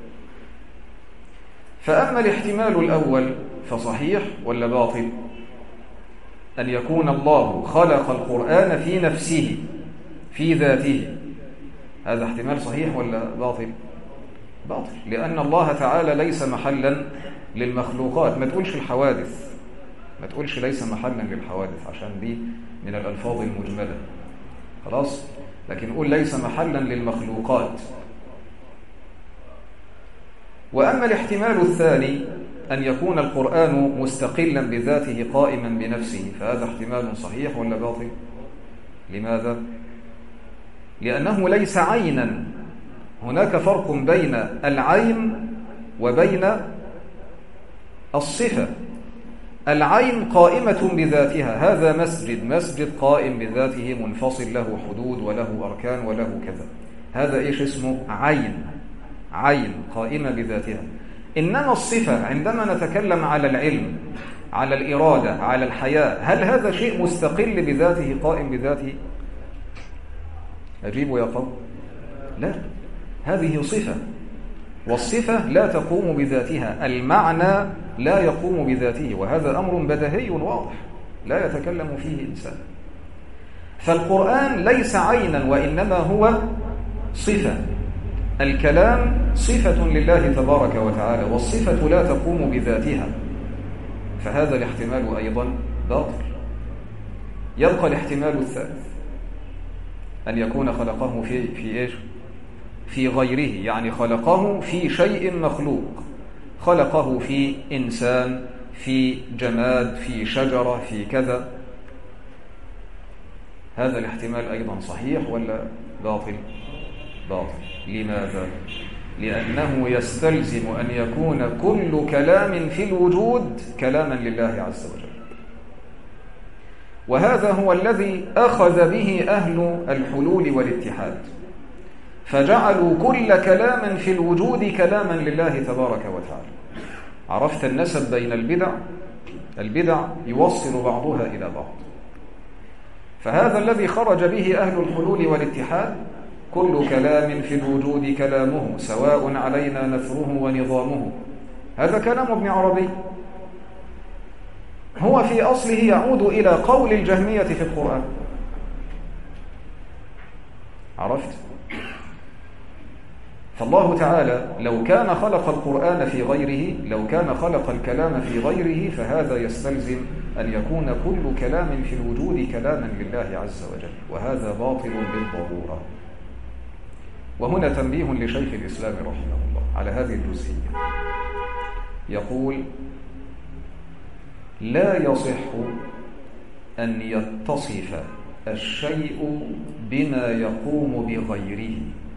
S2: فأما الاحتمال الأول فصحيح ولا باطل؟ أن يكون الله خلق القرآن في نفسه في ذاته، هذا احتمال صحيح ولا باطل؟ باطل، لأن الله تعالى ليس محلا للمخلوقات. ما تقولش الحوادث، ما تقولش ليس محلا للحوادث، عشان دي من الألفاظ المجملة، خلاص؟ لكن قول ليس محلا للمخلوقات. وأما الاحتمال الثاني أن يكون القرآن مستقلا بذاته قائما بنفسه، فهذا احتمال صحيح ولا باطل؟ لماذا؟ لأنه ليس عينا. هناك فرق بين العين وبين الصفة. العين قائمة بذاتها، هذا مسجد، مسجد قائم بذاته منفصل، له حدود وله أركان وله كذا، هذا إيش اسمه؟ عين، عين قائمة بذاتها. إنما الصفة عندما نتكلم على العلم، على الإرادة، على الحياة، هل هذا شيء مستقل بذاته قائم بذاته؟ أجيبوا يا قوم. لا، هذه صفة، والصفة لا تقوم بذاتها، المعنى لا يقوم بذاته، وهذا أمر بديهي واضح لا يتكلم فيه إنسان. فالقرآن ليس عينا، وإنما هو صفة. الكلام صفة لله تبارك وتعالى، والصفة لا تقوم بذاتها، فهذا الاحتمال أيضا باطل. يبقى الاحتمال الثالث، أن يكون خلقه في في إيش؟ في غيره، يعني خلقه في شيء مخلوق، خلقه في إنسان، في جماد، في شجرة، في كذا. هذا الاحتمال أيضا صحيح ولا باطل؟ باطل. لماذا؟ لأنه يستلزم أن يكون كل كلام في الوجود كلاما لله عز وجل، وهذا هو الذي أخذ به أهل الحلول والاتحاد، فجعلوا كل كلام في الوجود كلاما لله تبارك وتعالى. عرفت النسب بين البدع؟ البدع يوصل بعضها إلى بعض. فهذا الذي خرج به أهل الحلول والاتحاد: كل كلام في الوجود كلامه، سواء علينا نثره ونظامه. هذا كلام ابن عربي. هو في أصله يعود إلى قول الجهمية في القرآن. عرفت؟ فالله تعالى لو كان خلق القرآن في غيره، لو كان خلق الكلام في غيره، فهذا يستلزم أن يكون كل كلام في الوجود كلاما لله عز وجل، وهذا باطل بالضرورة. وهنا تنبيه لشيخ الإسلام رحمه الله على هذه الجزئية. يقول: لا يصح أن يتصف الشيء بما يقوم بغيره.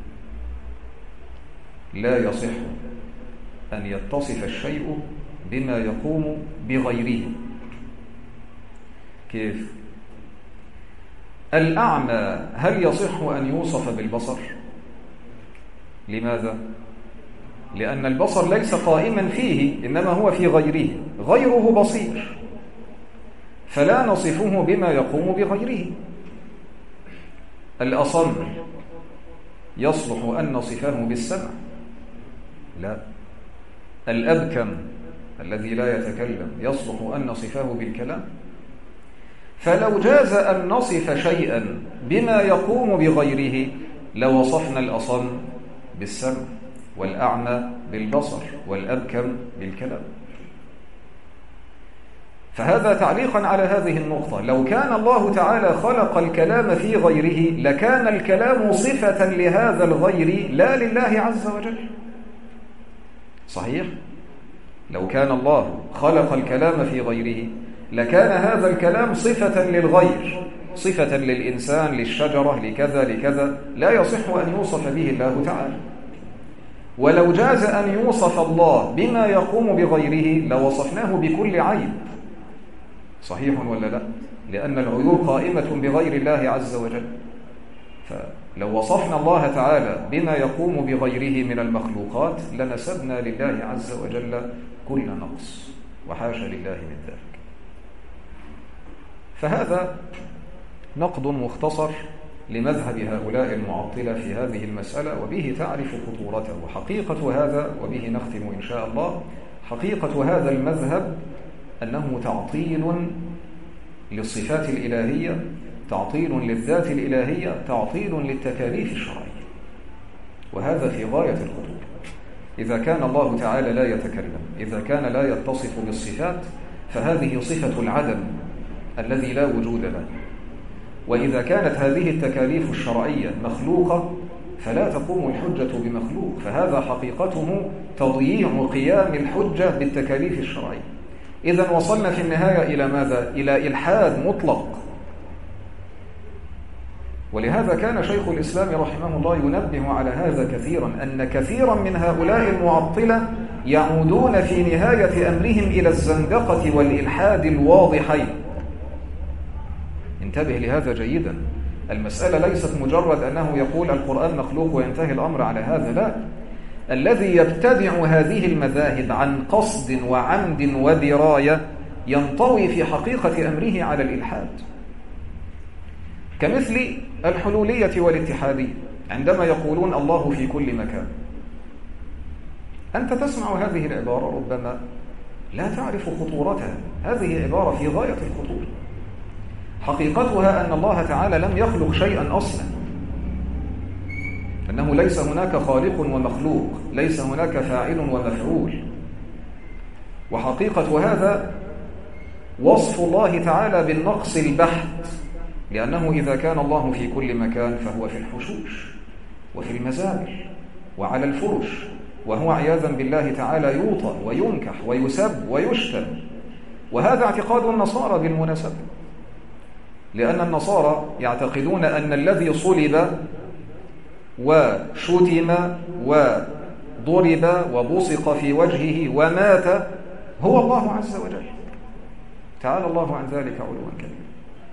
S2: لا يصح أن يتصف الشيء بما يقوم بغيره. كيف؟ الأعمى هل يصح أن يوصف بالبصر؟ لماذا؟ لأن البصر ليس قائما فيه، إنما هو في غيره، غيره بصير، فلا نصفه بما يقوم بغيره. الأصم يصلح أن نصفه بالسمع؟ لا. الأبكم الذي لا يتكلم يصلح أن نصفه بالكلام؟ فلو جاز أن نصف شيئا بما يقوم بغيره لوصفنا الأصم بالسمع، والأعمى بالبصر، والأبكم بالكلام. فهذا تعليقا على هذه النقطة. لو كان الله تعالى خلق الكلام في غيره لكان الكلام صفة لهذا الغير لا لله عز وجل. صحيح؟ لو كان الله خلق الكلام في غيره لكان هذا الكلام صفة للغير، صفة للإنسان، للشجرة، لكذا لكذا، لا يصح أن يوصف به الله تعالى. ولو جاز أن يوصف الله بما يقوم بغيره لوصفناه بكل عيب. صحيح ولا لا؟ لأن العيوب قائمة بغير الله عز وجل. فلو وصفنا الله تعالى بما يقوم بغيره من المخلوقات لنسبنا لله عز وجل كل نقص، وحاشا لله من ذلك. فهذا نقد مختصر لمذهب هؤلاء المعطلة في هذه المسألة، وبه تعرف خطورته. حقيقة هذا، وبه نختم إن شاء الله، حقيقة هذا المذهب أنه تعطيل للصفات الإلهية، تعطيل للذات الإلهية، تعطيل للتكاليف الشرعية، وهذا في غاية الخطورة. إذا كان الله تعالى لا يتكلم، إذا كان لا يتصف بالصفات، فهذه صفة العدم الذي لا وجود له. وإذا كانت هذه التكاليف الشرعية مخلوقة فلا تقوم الحجة بمخلوق، فهذا حقيقته تضييع قيام الحجة بالتكاليف الشرعية. إذن وصلنا في النهاية إلى ماذا؟ إلى إلحاد مطلق. ولهذا كان شيخ الإسلام رحمه الله ينبه على هذا كثيرا، أن كثيرا من هؤلاء المعطلة يعودون في نهاية أمرهم إلى الزندقة والإلحاد الواضحين. انتبه لهذا جيدا. المسألة ليست مجرد أنه يقول القرآن مخلوق وينتهي الأمر على هذا، لا. الذي يبتدع هذه المذاهب عن قصد وعمد ودراية ينطوي في حقيقة أمره على الإلحاد، كمثل الحلولية والاتحادية عندما يقولون الله في كل مكان. أنت تسمع هذه العبارة ربما لا تعرف خطورتها، هذه عبارة في غاية الخطورة. حقيقتها أن الله تعالى لم يخلق شيئا أصلا، أنه ليس هناك خالق ومخلوق، ليس هناك فاعل ومفعول. وحقيقة هذا وصف الله تعالى بالنقص البحت، لأنه إذا كان الله في كل مكان فهو في الحشوش وفي المزابل وعلى الفرش، وهو عياذا بالله تعالى يوطأ وينكح ويسب ويشتم. وهذا اعتقاد النصارى بالمناسبة، لأن النصارى يعتقدون أن الذي صلب وشتم وضرب وبصق في وجهه ومات هو الله عز وجل، تعالى الله عن ذلك علوا كبيرا.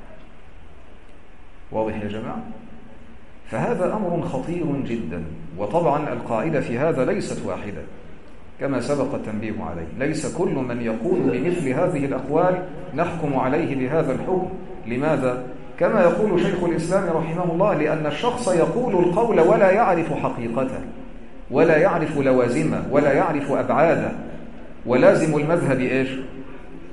S2: واضح يا جماعة؟ فهذا أمر خطير جدا. وطبعا القاعدة في هذا ليست واحدة كما سبق التنبيه عليه، ليس كل من يقول بمثل هذه الأقوال نحكم عليه بهذا الحكم. لماذا؟ كما يقول شيخ الإسلام رحمه الله، لأن الشخص يقول القول ولا يعرف حقيقته، ولا يعرف لوازمه، ولا يعرف أبعاده. ولازم المذهب إيش؟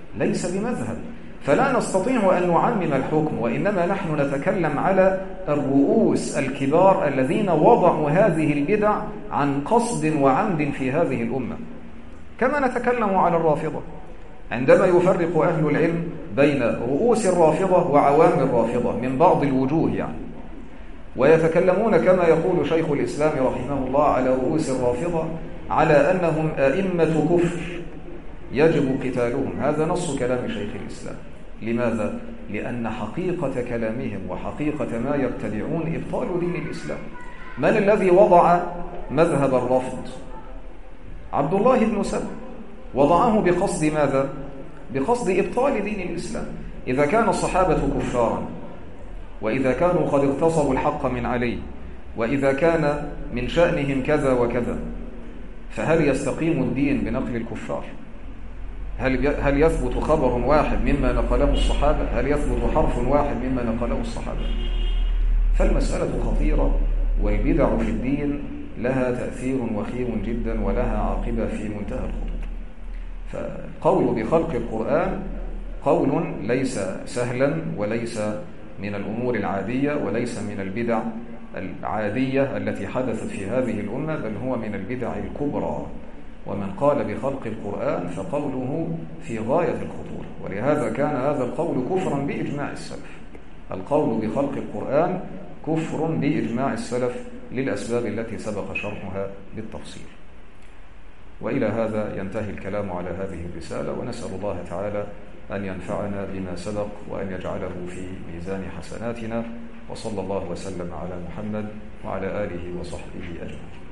S2: ليس بمذهب. فلا نستطيع أن نعمم الحكم، وإنما نحن نتكلم على الرؤوس الكبار الذين وضعوا هذه البدع عن قصد وعمد في هذه الأمة. كما نتكلم على الرافضة عندما يفرق أهل العلم بين رؤوس الرافضة وعوام الرافضة من بعض الوجوه يعني، ويتكلمون كما يقول شيخ الإسلام رحمه الله على رؤوس الرافضة على أنهم أئمة كفر يجب قتالهم. هذا نص كلام شيخ الإسلام. لماذا؟ لأن حقيقة كلامهم وحقيقة ما يبتدعون إبطال دين الإسلام. من الذي وضع مذهب الرفض؟ عبد الله بن سبأ. وضعه بقصد ماذا؟ بقصد إبطال دين الإسلام. إذا كان الصحابة كفارا، وإذا كانوا قد اغتصبوا الحق من علي، وإذا كان من شأنهم كذا وكذا، فهل يستقيم الدين بنقل الكفار؟ هل هل يثبت خبر واحد مما نقله الصحابة؟ هل يثبت حرف واحد مما نقله الصحابة؟ فالمسألة خطيرة، والبدع في الدين لها تأثير وخيم جدا ولها عاقبة في منتهى الخطورة. فالقول بخلق القرآن قول ليس سهلا، وليس من الأمور العادية، وليس من البدع العادية التي حدثت في هذه الأمة، بل هو من البدع الكبرى. ومن قال بخلق القرآن فقوله في غاية الخطورة، ولهذا كان هذا القول كفرا بإجماع السلف. القول بخلق القرآن كفر بإجماع السلف للأسباب التي سبق شرحها بالتفصيل. وإلى هذا ينتهي الكلام على هذه الرسالة، ونسأل الله تعالى أن ينفعنا بما سبق وأن يجعله في ميزان حسناتنا، وصلى الله وسلم على محمد وعلى آله وصحبه أجمعين.